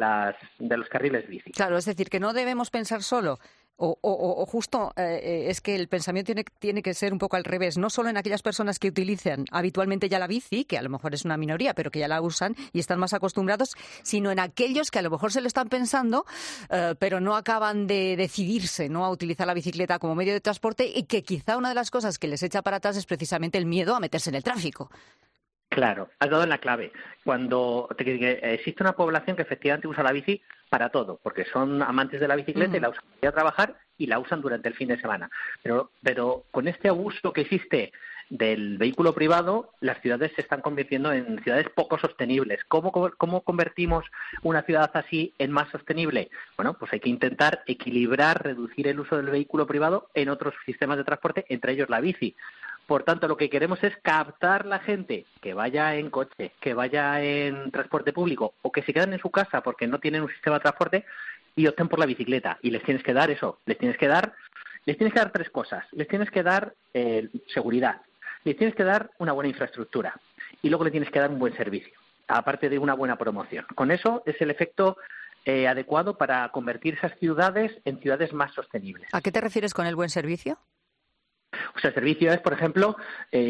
los carriles bici. Claro, es decir, que no debemos pensar solo. O justo es que el pensamiento tiene que ser un poco al revés, no solo en aquellas personas que utilizan habitualmente ya la bici, que a lo mejor es una minoría, pero que ya la usan y están más acostumbrados, sino en aquellos que a lo mejor se lo están pensando, pero no acaban de decidirse, ¿no?, a utilizar la bicicleta como medio de transporte, y que quizá una de las cosas que les echa para atrás es precisamente el miedo a meterse en el tráfico. Claro, has dado en la clave. Cuando existe una población que efectivamente usa la bici para todo, porque son amantes de la bicicleta y la usan para ir a trabajar y la usan durante el fin de semana. Pero con este abuso que existe del vehículo privado, las ciudades se están convirtiendo en ciudades poco sostenibles. ¿Cómo convertimos una ciudad así en más sostenible? Bueno, pues hay que intentar equilibrar, reducir el uso del vehículo privado en otros sistemas de transporte, entre ellos la bici. Por tanto, lo que queremos es captar la gente que vaya en coche, que vaya en transporte público o que se quedan en su casa porque no tienen un sistema de transporte y opten por la bicicleta. Y les tienes que dar eso, les tienes que dar tres cosas. Les tienes que dar seguridad, les tienes que dar una buena infraestructura y luego le tienes que dar un buen servicio, aparte de una buena promoción. Con eso es el efecto adecuado para convertir esas ciudades en ciudades más sostenibles. ¿A qué te refieres con el buen servicio? O sea, el servicio es, por ejemplo,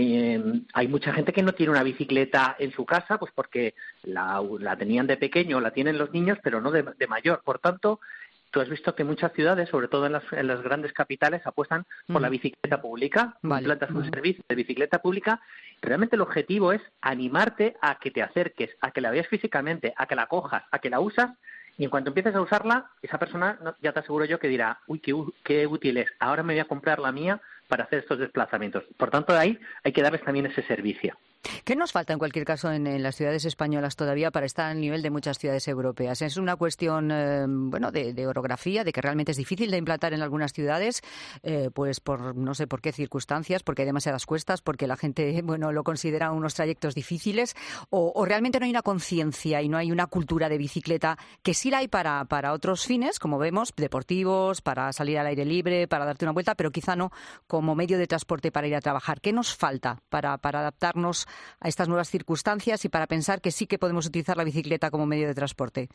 hay mucha gente que no tiene una bicicleta en su casa, pues porque la tenían de pequeño, la tienen los niños, pero no de mayor. Por tanto, tú has visto que muchas ciudades, sobre todo en las grandes capitales, apuestan por la bicicleta pública, implantas un servicio de bicicleta pública. Realmente el objetivo es animarte a que te acerques, a que la veas físicamente, a que la cojas, a que la usas. Y en cuanto empieces a usarla, esa persona, ya te aseguro yo que dirá, uy, qué útil es, ahora me voy a comprar la mía para hacer estos desplazamientos. Por tanto, ahí hay que darles también ese servicio. ¿Qué nos falta, en cualquier caso, en las ciudades españolas todavía para estar al nivel de muchas ciudades europeas? ¿Es una cuestión de orografía, de que realmente es difícil de implantar en algunas ciudades, pues por no sé por qué circunstancias, porque hay demasiadas cuestas, porque la gente lo considera unos trayectos difíciles, o realmente no hay una conciencia y no hay una cultura de bicicleta, que sí la hay para otros fines, como vemos, deportivos, para salir al aire libre, para darte una vuelta, pero quizá no como medio de transporte para ir a trabajar? ¿Qué nos falta para adaptarnos a estas nuevas circunstancias y para pensar que sí que podemos utilizar la bicicleta como medio de transporte?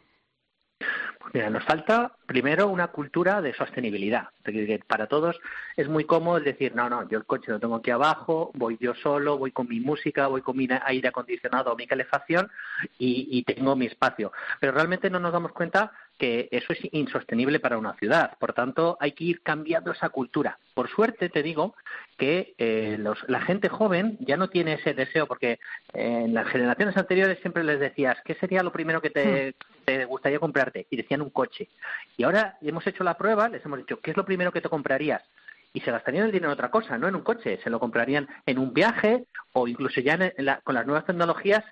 Pues mira, nos falta primero una cultura de sostenibilidad. Que para todos es muy cómodo decir, no, yo el coche lo tengo aquí abajo, voy yo solo, voy con mi música, voy con mi aire acondicionado o mi calefacción y tengo mi espacio. Pero realmente no nos damos cuenta que eso es insostenible para una ciudad. Por tanto, hay que ir cambiando esa cultura. Por suerte, te digo que la gente joven ya no tiene ese deseo, porque en las generaciones anteriores siempre les decías, ¿qué sería lo primero que te gustaría comprarte? Y decían un coche. Y ahora hemos hecho la prueba, les hemos dicho, ¿qué es lo primero que te comprarías? Y se gastarían el dinero en otra cosa, no en un coche, se lo comprarían en un viaje o incluso ya con las nuevas tecnologías,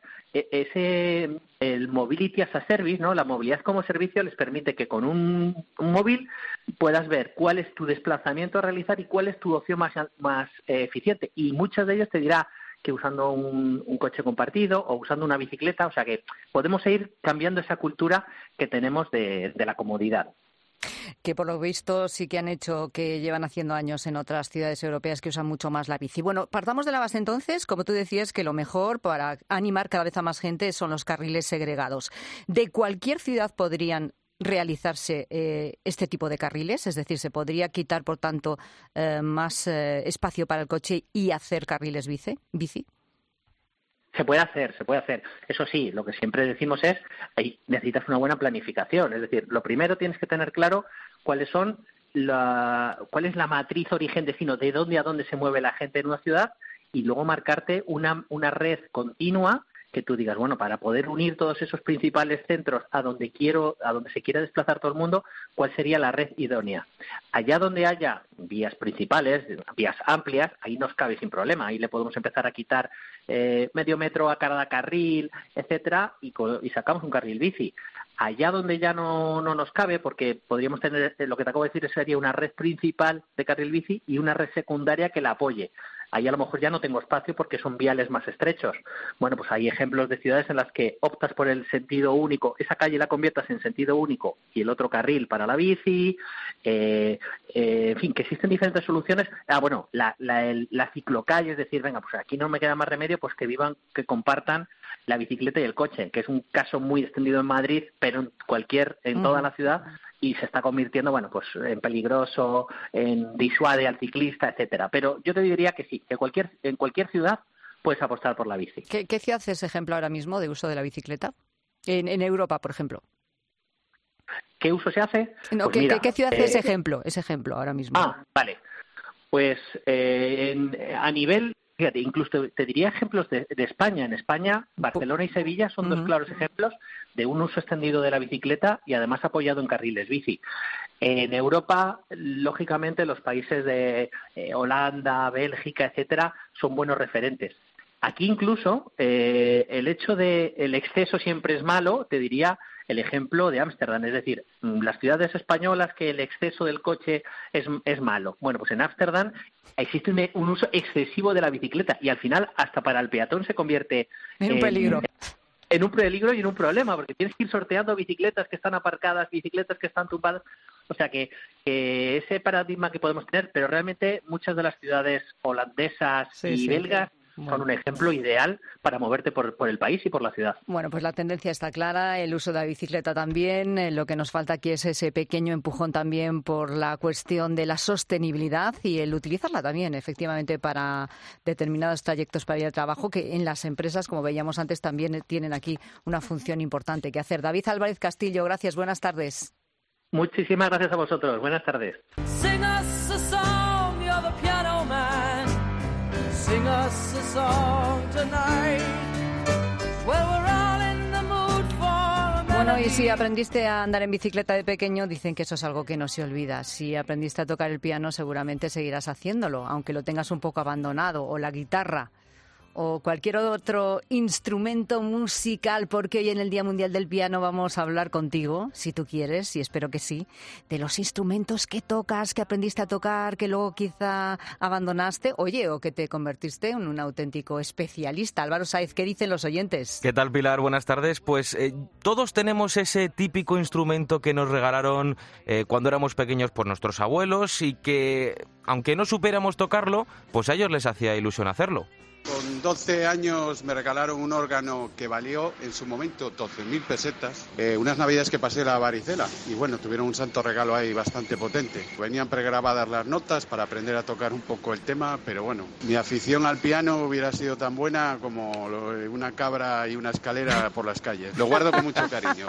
el mobility as a service, ¿no? La movilidad como servicio les permite que con un móvil puedas ver cuál es tu desplazamiento a realizar y cuál es tu opción más eficiente. Y muchos de ellos te dirá que usando un coche compartido o usando una bicicleta, o sea que podemos ir cambiando esa cultura que tenemos de la comodidad. Que por lo visto sí que han hecho, que llevan haciendo años en otras ciudades europeas que usan mucho más la bici. Bueno, partamos de la base entonces, como tú decías, que lo mejor para animar cada vez a más gente son los carriles segregados. ¿De cualquier ciudad podrían realizarse este tipo de carriles? Es decir, ¿se podría quitar, por tanto, más espacio para el coche y hacer carriles bici? Se puede hacer. Eso sí, lo que siempre decimos es, necesitas una buena planificación. Es decir, lo primero tienes que tener claro cuál es la matriz origen-destino, de dónde a dónde se mueve la gente en una ciudad, y luego marcarte una red continua que tú digas, bueno, para poder unir todos esos principales centros a donde se quiera desplazar todo el mundo, ¿cuál sería la red idónea? Allá donde haya vías principales, vías amplias, ahí nos cabe sin problema. Ahí le podemos empezar a quitar medio metro a cada carril, etcétera, y sacamos un carril bici. Allá donde ya no nos cabe, porque podríamos tener, lo que te acabo de decir, sería una red principal de carril bici y una red secundaria que la apoye. ahí a lo mejor ya no tengo espacio porque son viales más estrechos. Bueno, pues hay ejemplos de ciudades en las que optas por el sentido único, esa calle la conviertas en sentido único y el otro carril para la bici, en fin, que existen diferentes soluciones. La ciclocalle, es decir, venga, pues aquí no me queda más remedio, pues que compartan la bicicleta y el coche, que es un caso muy extendido en Madrid, pero en toda la ciudad, y se está convirtiendo, bueno, pues en peligroso, en disuade al ciclista, etcétera. Pero yo te diría que sí, que en cualquier ciudad puedes apostar por la bici. ¿Qué ciudad es ejemplo ahora mismo de uso de la bicicleta? En Europa, por ejemplo. ¿Qué uso se hace? No, pues ¿qué ciudad es ejemplo ahora mismo? Vale. Pues a nivel... Fíjate, incluso te diría ejemplos de España. En España, Barcelona y Sevilla son dos claros ejemplos de un uso extendido de la bicicleta y además apoyado en carriles bici. En Europa, lógicamente, los países de Holanda, Bélgica, etcétera, son buenos referentes. Aquí incluso el hecho de el exceso siempre es malo, te diría el ejemplo de Ámsterdam, es decir, las ciudades españolas que el exceso del coche es malo. Bueno, pues en Ámsterdam existe un uso excesivo de la bicicleta y al final hasta para el peatón se convierte en un peligro. En un peligro y en un problema, porque tienes que ir sorteando bicicletas que están aparcadas, bicicletas que están tumbadas. O sea que ese paradigma que podemos tener, pero realmente muchas de las ciudades holandesas y belgas son un ejemplo ideal para moverte por el país y por la ciudad. Bueno, pues la tendencia está clara, el uso de la bicicleta también. Lo que nos falta aquí es ese pequeño empujón también por la cuestión de la sostenibilidad y el utilizarla también, efectivamente, para determinados trayectos para ir al trabajo, que en las empresas, como veíamos antes, también tienen aquí una función importante que hacer. David Álvarez Castillo, gracias, buenas tardes. Muchísimas gracias a vosotros, buenas tardes. Sing us a song, you're the piano man. Sing us a song tonight. Well, we're all in the mood for a melody. Bueno, y si aprendiste a andar en bicicleta de pequeño, dicen que eso es algo que no se olvida. Si aprendiste a tocar el piano, seguramente seguirás haciéndolo, aunque lo tengas un poco abandonado, o la guitarra, o cualquier otro instrumento musical, porque hoy en el Día Mundial del Piano vamos a hablar contigo, si tú quieres, y espero que sí, de los instrumentos que tocas, que aprendiste a tocar, que luego quizá abandonaste, oye, o que te convertiste en un auténtico especialista. Álvaro Sáez, ¿qué dicen los oyentes? ¿Qué tal, Pilar? Buenas tardes. Pues todos tenemos ese típico instrumento que nos regalaron cuando éramos pequeños por nuestros abuelos y que, aunque no supiéramos tocarlo, pues a ellos les hacía ilusión hacerlo. Con 12 años me regalaron un órgano que valió en su momento 12.000 pesetas, unas navidades que pasé la varicela y bueno, tuvieron un santo regalo ahí bastante potente. Venían pregrabadas las notas para aprender a tocar un poco el tema, pero bueno, mi afición al piano hubiera sido tan buena como una cabra y una escalera por las calles. Lo guardo con mucho cariño.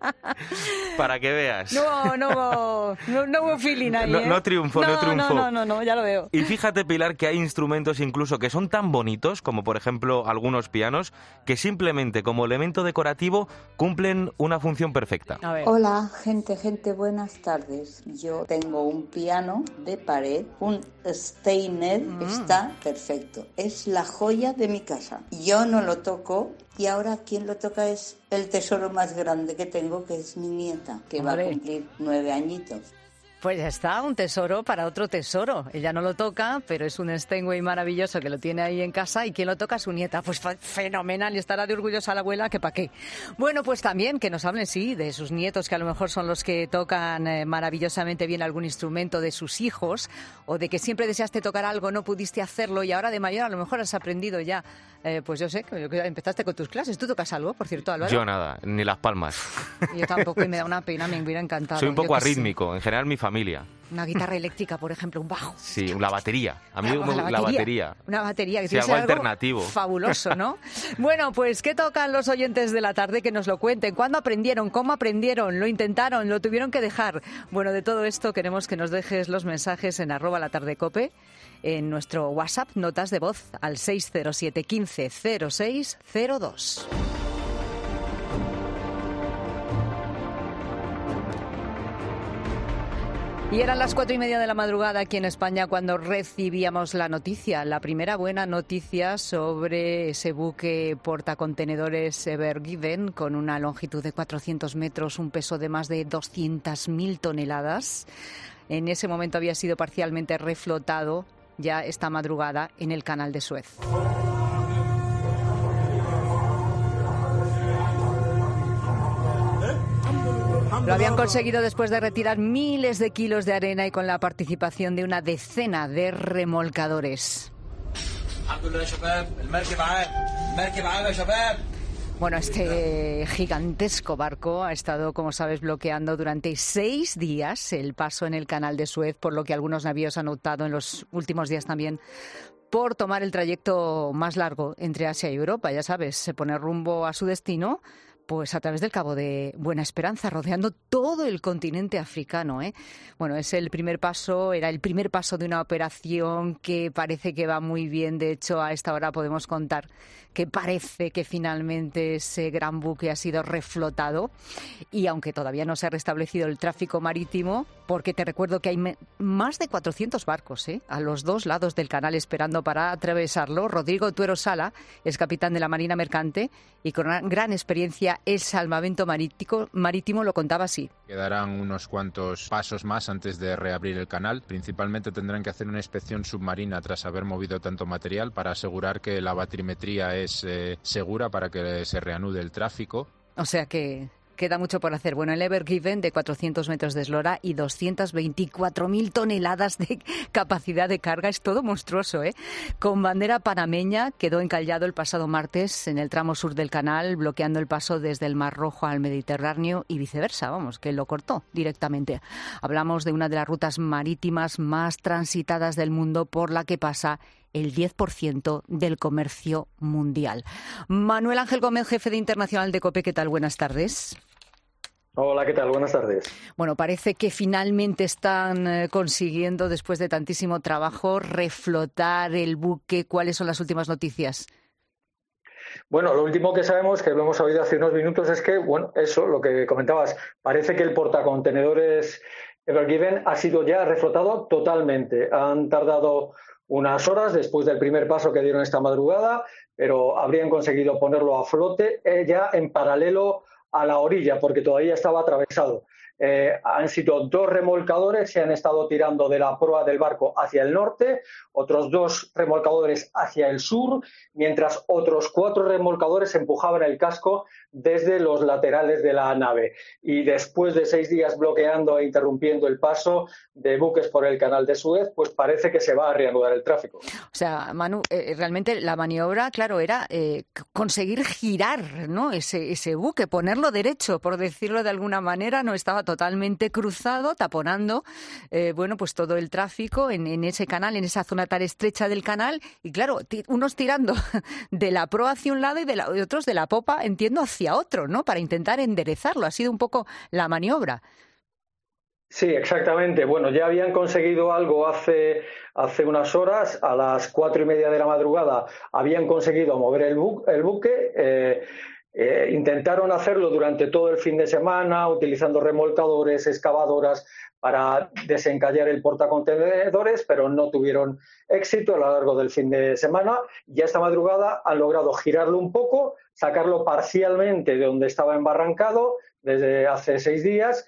Para que veas. No hubo feeling ahí, ¿eh? No triunfó. No, ya lo veo. Y fíjate, Pilar, que hay instrumentos incluso que son tan bonitos, como por ejemplo algunos pianos, que simplemente como elemento decorativo cumplen una función perfecta. Hola, gente, buenas tardes. Yo tengo un piano de pared, un Steiner, está perfecto. Es la joya de mi casa. Yo no lo toco y ahora quien lo toca es el tesoro más grande que tengo, que es mi nieta, que va a cumplir 9 añitos. Pues ya está, un tesoro para otro tesoro. Ella no lo toca, pero es un Steinway maravilloso que lo tiene ahí en casa y quien lo toca, su nieta. Pues fenomenal, y estará de orgullosa la abuela, que pa' qué. Bueno, pues también que nos hablen, sí, de sus nietos, que a lo mejor son los que tocan maravillosamente bien algún instrumento, de sus hijos, o de que siempre deseaste tocar algo, no pudiste hacerlo y ahora de mayor a lo mejor has aprendido ya. Pues yo sé que empezaste con tus clases. ¿Tú tocas algo, por cierto, Álvaro? Yo nada, ni las palmas. Yo tampoco, y me da una pena, me hubiera encantado. Soy un poco arrítmico, en general mi familia. Una guitarra eléctrica, por ejemplo, un bajo. Sí, la batería. A mí la batería. Una batería que sí, tiene algo algo alternativo. Fabuloso, ¿no? Bueno, pues ¿qué tocan los oyentes de la tarde? Que nos lo cuenten. ¿Cuándo aprendieron? ¿Cómo aprendieron? ¿Lo intentaron? ¿Lo tuvieron que dejar? Bueno, de todo esto queremos que nos dejes los mensajes en @latardecope, en nuestro WhatsApp, notas de voz, al 607 15 06 02. Y eran las 4:30 de la madrugada aquí en España cuando recibíamos la noticia, la primera buena noticia sobre ese buque portacontenedores Ever Given, con una longitud de 400 metros, un peso de más de 200.000 toneladas. En ese momento había sido parcialmente reflotado ya esta madrugada en el Canal de Suez. Lo habían conseguido después de retirar miles de kilos de arena y con la participación de una decena de remolcadores. Bueno, este gigantesco barco ha estado, como sabes, bloqueando durante 6 días el paso en el Canal de Suez, por lo que algunos navíos han optado en los últimos días también por tomar el trayecto más largo entre Asia y Europa. Ya sabes, poner rumbo a su destino, pues a través del Cabo de Buena Esperanza, rodeando todo el continente africano, ¿eh? Bueno, era el primer paso de una operación que parece que va muy bien. De hecho, a esta hora podemos contar que parece que finalmente ese gran buque ha sido reflotado, y aunque todavía no se ha restablecido el tráfico marítimo, porque te recuerdo que hay más de 400 barcos a los 2 lados del canal esperando para atravesarlo. Rodrigo Tuero Sala es capitán de la Marina Mercante y con una gran experiencia el salvamento marítimo lo contaba así. Quedarán unos cuantos pasos más antes de reabrir el canal. Principalmente tendrán que hacer una inspección submarina tras haber movido tanto material para asegurar que la batrimetría es segura para que se reanude el tráfico. O sea que queda mucho por hacer. Bueno, el Ever Given, de 400 metros de eslora y 224.000 toneladas de capacidad de carga, es todo monstruoso, ¿eh? Con bandera panameña, quedó encallado el pasado martes en el tramo sur del canal, bloqueando el paso desde el Mar Rojo al Mediterráneo y viceversa, que lo cortó directamente. Hablamos de una de las rutas marítimas más transitadas del mundo, por la que pasa el 10% del comercio mundial. Manuel Ángel Gómez, jefe de Internacional de COPE, ¿qué tal? Buenas tardes. Hola, ¿qué tal? Buenas tardes. Bueno, parece que finalmente están consiguiendo, después de tantísimo trabajo, reflotar el buque. ¿Cuáles son las últimas noticias? Bueno, lo último que sabemos, que lo hemos sabido hace unos minutos, es que, bueno, eso, lo que comentabas, parece que el portacontenedores Ever Given ha sido ya reflotado totalmente. Han tardado unas horas después del primer paso que dieron esta madrugada, pero habrían conseguido ponerlo a flote ya en paralelo a la orilla, porque todavía estaba atravesado. Han sido 2 remolcadores que han estado tirando de la proa del barco hacia el norte, otros 2 remolcadores hacia el sur, mientras otros 4 remolcadores empujaban el casco desde los laterales de la nave. Y después de 6 días bloqueando e interrumpiendo el paso de buques por el Canal de Suez, pues parece que se va a reanudar el tráfico. O sea, Manu, realmente la maniobra, claro, era conseguir girar, ¿no?, ese buque, ponerlo derecho, por decirlo de alguna manera. No estaba totalmente cruzado, taponando pues todo el tráfico en ese canal, en esa zona tan estrecha del canal. Y claro, unos tirando de la proa hacia un lado y otros de la popa, entiendo, hacia otro, ¿no?, para intentar enderezarlo. Ha sido un poco la maniobra. Sí, exactamente. Bueno, ya habían conseguido algo hace unas horas. A las 4:30 de la madrugada habían conseguido mover el buque. Intentaron hacerlo durante todo el fin de semana, utilizando remolcadores, excavadoras, para desencallar el portacontenedores, pero no tuvieron éxito a lo largo del fin de semana. Ya esta madrugada han logrado girarlo un poco, sacarlo parcialmente de donde estaba embarrancado desde hace 6 días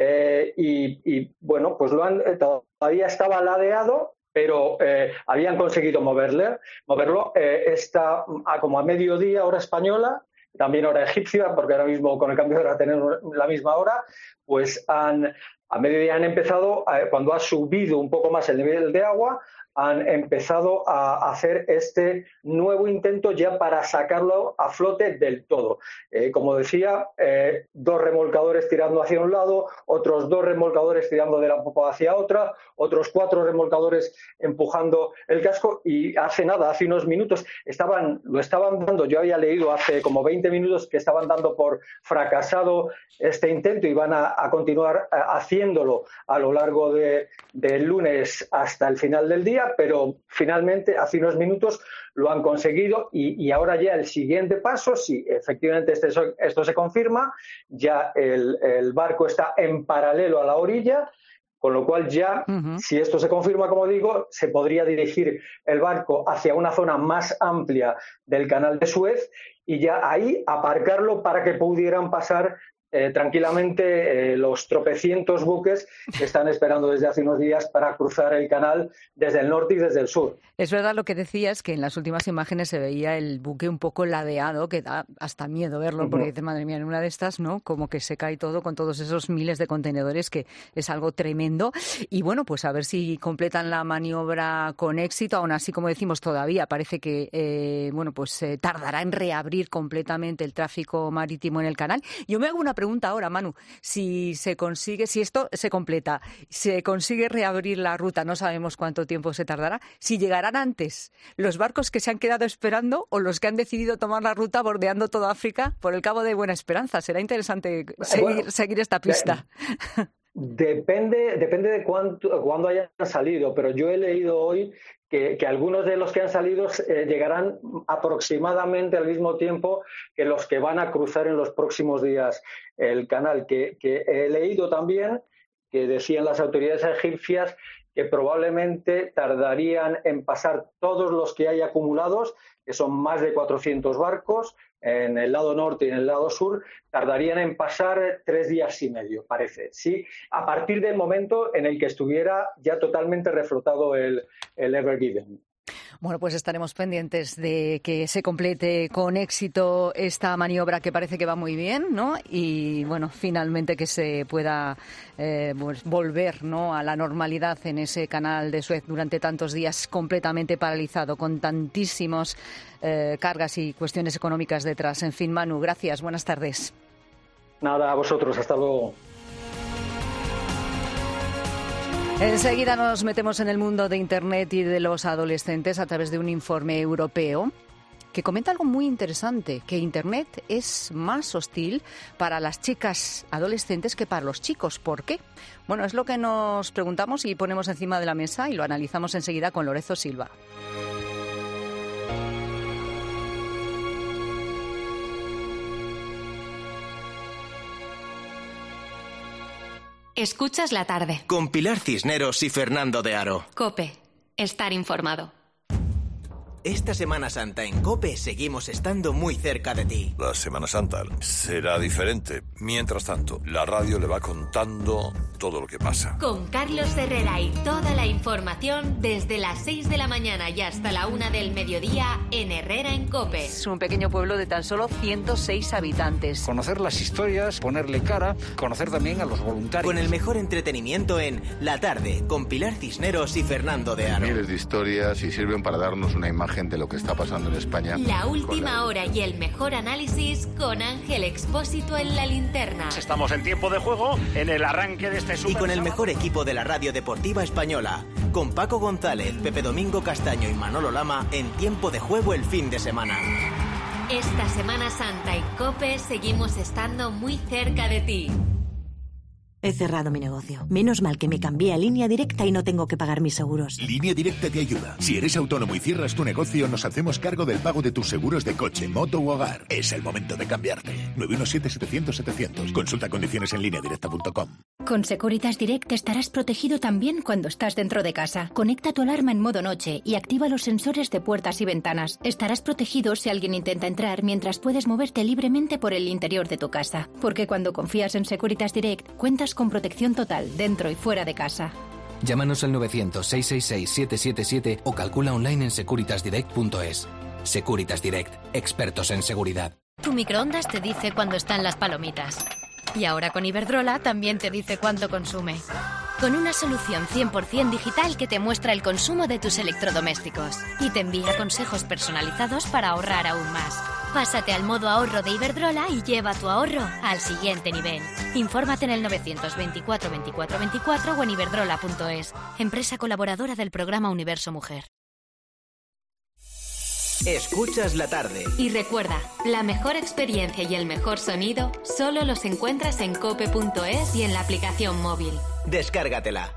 y bueno, pues todavía estaba ladeado, pero habían conseguido moverlo. Está como a mediodía, hora española, también hora egipcia, porque ahora mismo con el cambio de hora tenemos la misma hora, pues a mediodía han empezado, cuando ha subido un poco más el nivel de agua, han empezado a hacer este nuevo intento ya para sacarlo a flote del todo. Como decía, 2 remolcadores tirando hacia un lado, otros 2 remolcadores tirando de la popa hacia otra, otros 4 remolcadores empujando el casco, y hace unos minutos lo estaban dando, yo había leído hace como 20 minutos que estaban dando por fracasado este intento y van a continuar haciéndolo a lo largo del lunes hasta el final del día, pero finalmente hace unos minutos lo han conseguido y ahora ya el siguiente paso, si efectivamente esto se confirma, ya el barco está en paralelo a la orilla, con lo cual ya, si esto se confirma, como digo, se podría dirigir el barco hacia una zona más amplia del Canal de Suez y ya ahí aparcarlo para que pudieran pasar tranquilamente los tropecientos buques que están esperando desde hace unos días para cruzar el canal desde el norte y desde el sur. Es verdad lo que decías, que en las últimas imágenes se veía el buque un poco ladeado, que da hasta miedo verlo, porque dices, madre mía, en una de estas, ¿no? Como que se cae todo con todos esos miles de contenedores, que es algo tremendo. Y bueno, pues a ver si completan la maniobra con éxito. Aún así, como decimos, todavía parece que, tardará en reabrir completamente el tráfico marítimo en el canal. Yo me hago una pregunta ahora, Manu, si esto se completa, se consigue reabrir la ruta, no sabemos cuánto tiempo se tardará, si llegarán antes los barcos que se han quedado esperando o los que han decidido tomar la ruta bordeando toda África por el Cabo de Buena Esperanza. Será interesante seguir esta pista. Depende de cuándo hayan salido, pero yo he leído hoy que algunos de los que han salido llegarán aproximadamente al mismo tiempo que los que van a cruzar en los próximos días el canal. Que he leído también que decían las autoridades egipcias que probablemente tardarían en pasar todos los que hay acumulados, que son más de 400 barcos, en el lado norte y en el lado sur, tardarían en pasar 3 días y medio, parece. Sí, a partir del momento en el que estuviera ya totalmente reflotado el Ever Given. Bueno, pues estaremos pendientes de que se complete con éxito esta maniobra que parece que va muy bien, ¿no? Y bueno, finalmente que se pueda volver, ¿no?, a la normalidad en ese canal de Suez durante tantos días completamente paralizado, con tantísimos cargas y cuestiones económicas detrás. En fin, Manu, gracias, buenas tardes. Nada, a vosotros, hasta luego. Enseguida nos metemos en el mundo de Internet y de los adolescentes a través de un informe europeo que comenta algo muy interesante, que Internet es más hostil para las chicas adolescentes que para los chicos. ¿Por qué? Bueno, es lo que nos preguntamos y ponemos encima de la mesa y lo analizamos enseguida con Lorenzo Silva. Escuchas la tarde. Con Pilar Cisneros y Fernando de Aro. COPE. Estar informado. Esta Semana Santa en COPE seguimos estando muy cerca de ti. La Semana Santa será diferente. Mientras tanto, la radio le va contando todo lo que pasa. Con Carlos Herrera y toda la información desde las 6 de la mañana y hasta la 1 del mediodía en Herrera en COPE. Es un pequeño pueblo de tan solo 106 habitantes. Conocer las historias, ponerle cara, conocer también a los voluntarios. Con el mejor entretenimiento en La Tarde, con Pilar Cisneros y Fernando de Aro. Miles de historias y sirven para darnos una imagen de lo que está pasando en España. La última hora y el mejor análisis con Ángel Expósito en la linterna. Estamos en tiempo de juego, en el arranque de este y con el mejor equipo de la radio deportiva española, con Paco González, Pepe Domingo Castaño y Manolo Lama en tiempo de juego el fin de semana. Esta Semana Santa en COPE seguimos estando muy cerca de ti. He cerrado mi negocio. Menos mal que me cambié a Línea Directa y no tengo que pagar mis seguros. Línea Directa te ayuda. Si eres autónomo y cierras tu negocio, nos hacemos cargo del pago de tus seguros de coche, moto u hogar. Es el momento de cambiarte. 917-700-700. Consulta condiciones en lineadirecta.com. Con Securitas Direct estarás protegido también cuando estás dentro de casa. Conecta tu alarma en modo noche y activa los sensores de puertas y ventanas. Estarás protegido si alguien intenta entrar mientras puedes moverte libremente por el interior de tu casa. Porque cuando confías en Securitas Direct, cuentas con protección total dentro y fuera de casa. Llámanos al 900-666-777 o calcula online en securitasdirect.es. Securitas Direct, expertos en seguridad. Tu microondas te dice cuándo están las palomitas. Y ahora con Iberdrola también te dice cuánto consume. Con una solución 100% digital que te muestra el consumo de tus electrodomésticos y te envía consejos personalizados para ahorrar aún más. Pásate al modo ahorro de Iberdrola y lleva tu ahorro al siguiente nivel. Infórmate en el 924 24 24 o en iberdrola.es, empresa colaboradora del programa Universo Mujer. Escuchas La Tarde. Y recuerda, la mejor experiencia y el mejor sonido solo los encuentras en cope.es y en la aplicación móvil. Descárgatela.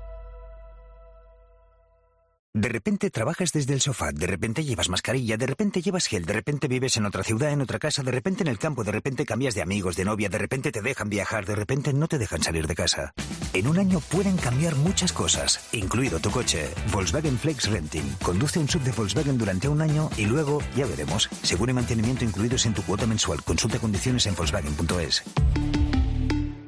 De repente trabajas desde el sofá, de repente llevas mascarilla, de repente llevas gel, de repente vives en otra ciudad, en otra casa, de repente en el campo, de repente cambias de amigos, de novia, de repente te dejan viajar, de repente no te dejan salir de casa. En un año pueden cambiar muchas cosas, incluido tu coche. Volkswagen Flex Renting. Conduce un SUV de Volkswagen durante un año y luego, ya veremos, seguro y mantenimiento incluidos en tu cuota mensual. Consulta condiciones en Volkswagen.es.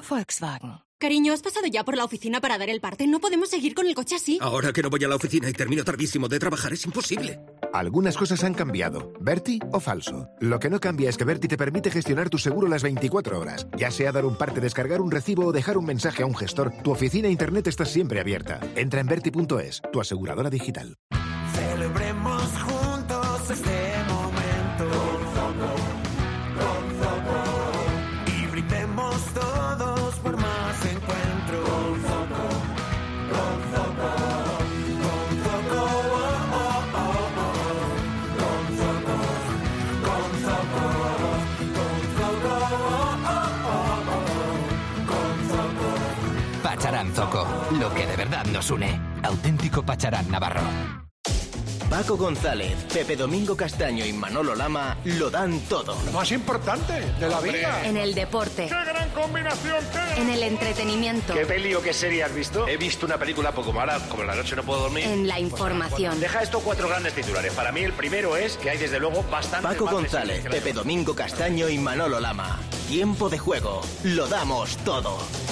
Volkswagen. Cariño, ¿has pasado ya por la oficina para dar el parte? No podemos seguir con el coche así. Ahora que no voy a la oficina y termino tardísimo de trabajar, es imposible. Algunas cosas han cambiado. ¿Berti o falso? Lo que no cambia es que Berti te permite gestionar tu seguro las 24 horas. Ya sea dar un parte, descargar un recibo o dejar un mensaje a un gestor, tu oficina e internet está siempre abierta. Entra en Berti.es, tu aseguradora digital. Celebremos juntos este momento. Con Zoco. Y brindemos todos por más encuentros. Con Zoco. Con Zoco. Con Zoco. Con Zoco. Con Zoco. Con Zoco. Pacharán Zoco, lo que de verdad nos une. Auténtico Pacharán Navarro. Paco González, Pepe Domingo Castaño y Manolo Lama lo dan todo. Lo más importante de la vida. En el deporte. ¡Qué gran combinación! En el entretenimiento. ¿Qué peli o qué serie has visto? He visto una película poco mala, como la noche no puedo dormir. En la información. Deja esto 4 grandes titulares. Para mí el primero es que hay desde luego bastante. Paco González, Pepe Domingo Castaño y Manolo Lama. Tiempo de juego. Lo damos todo.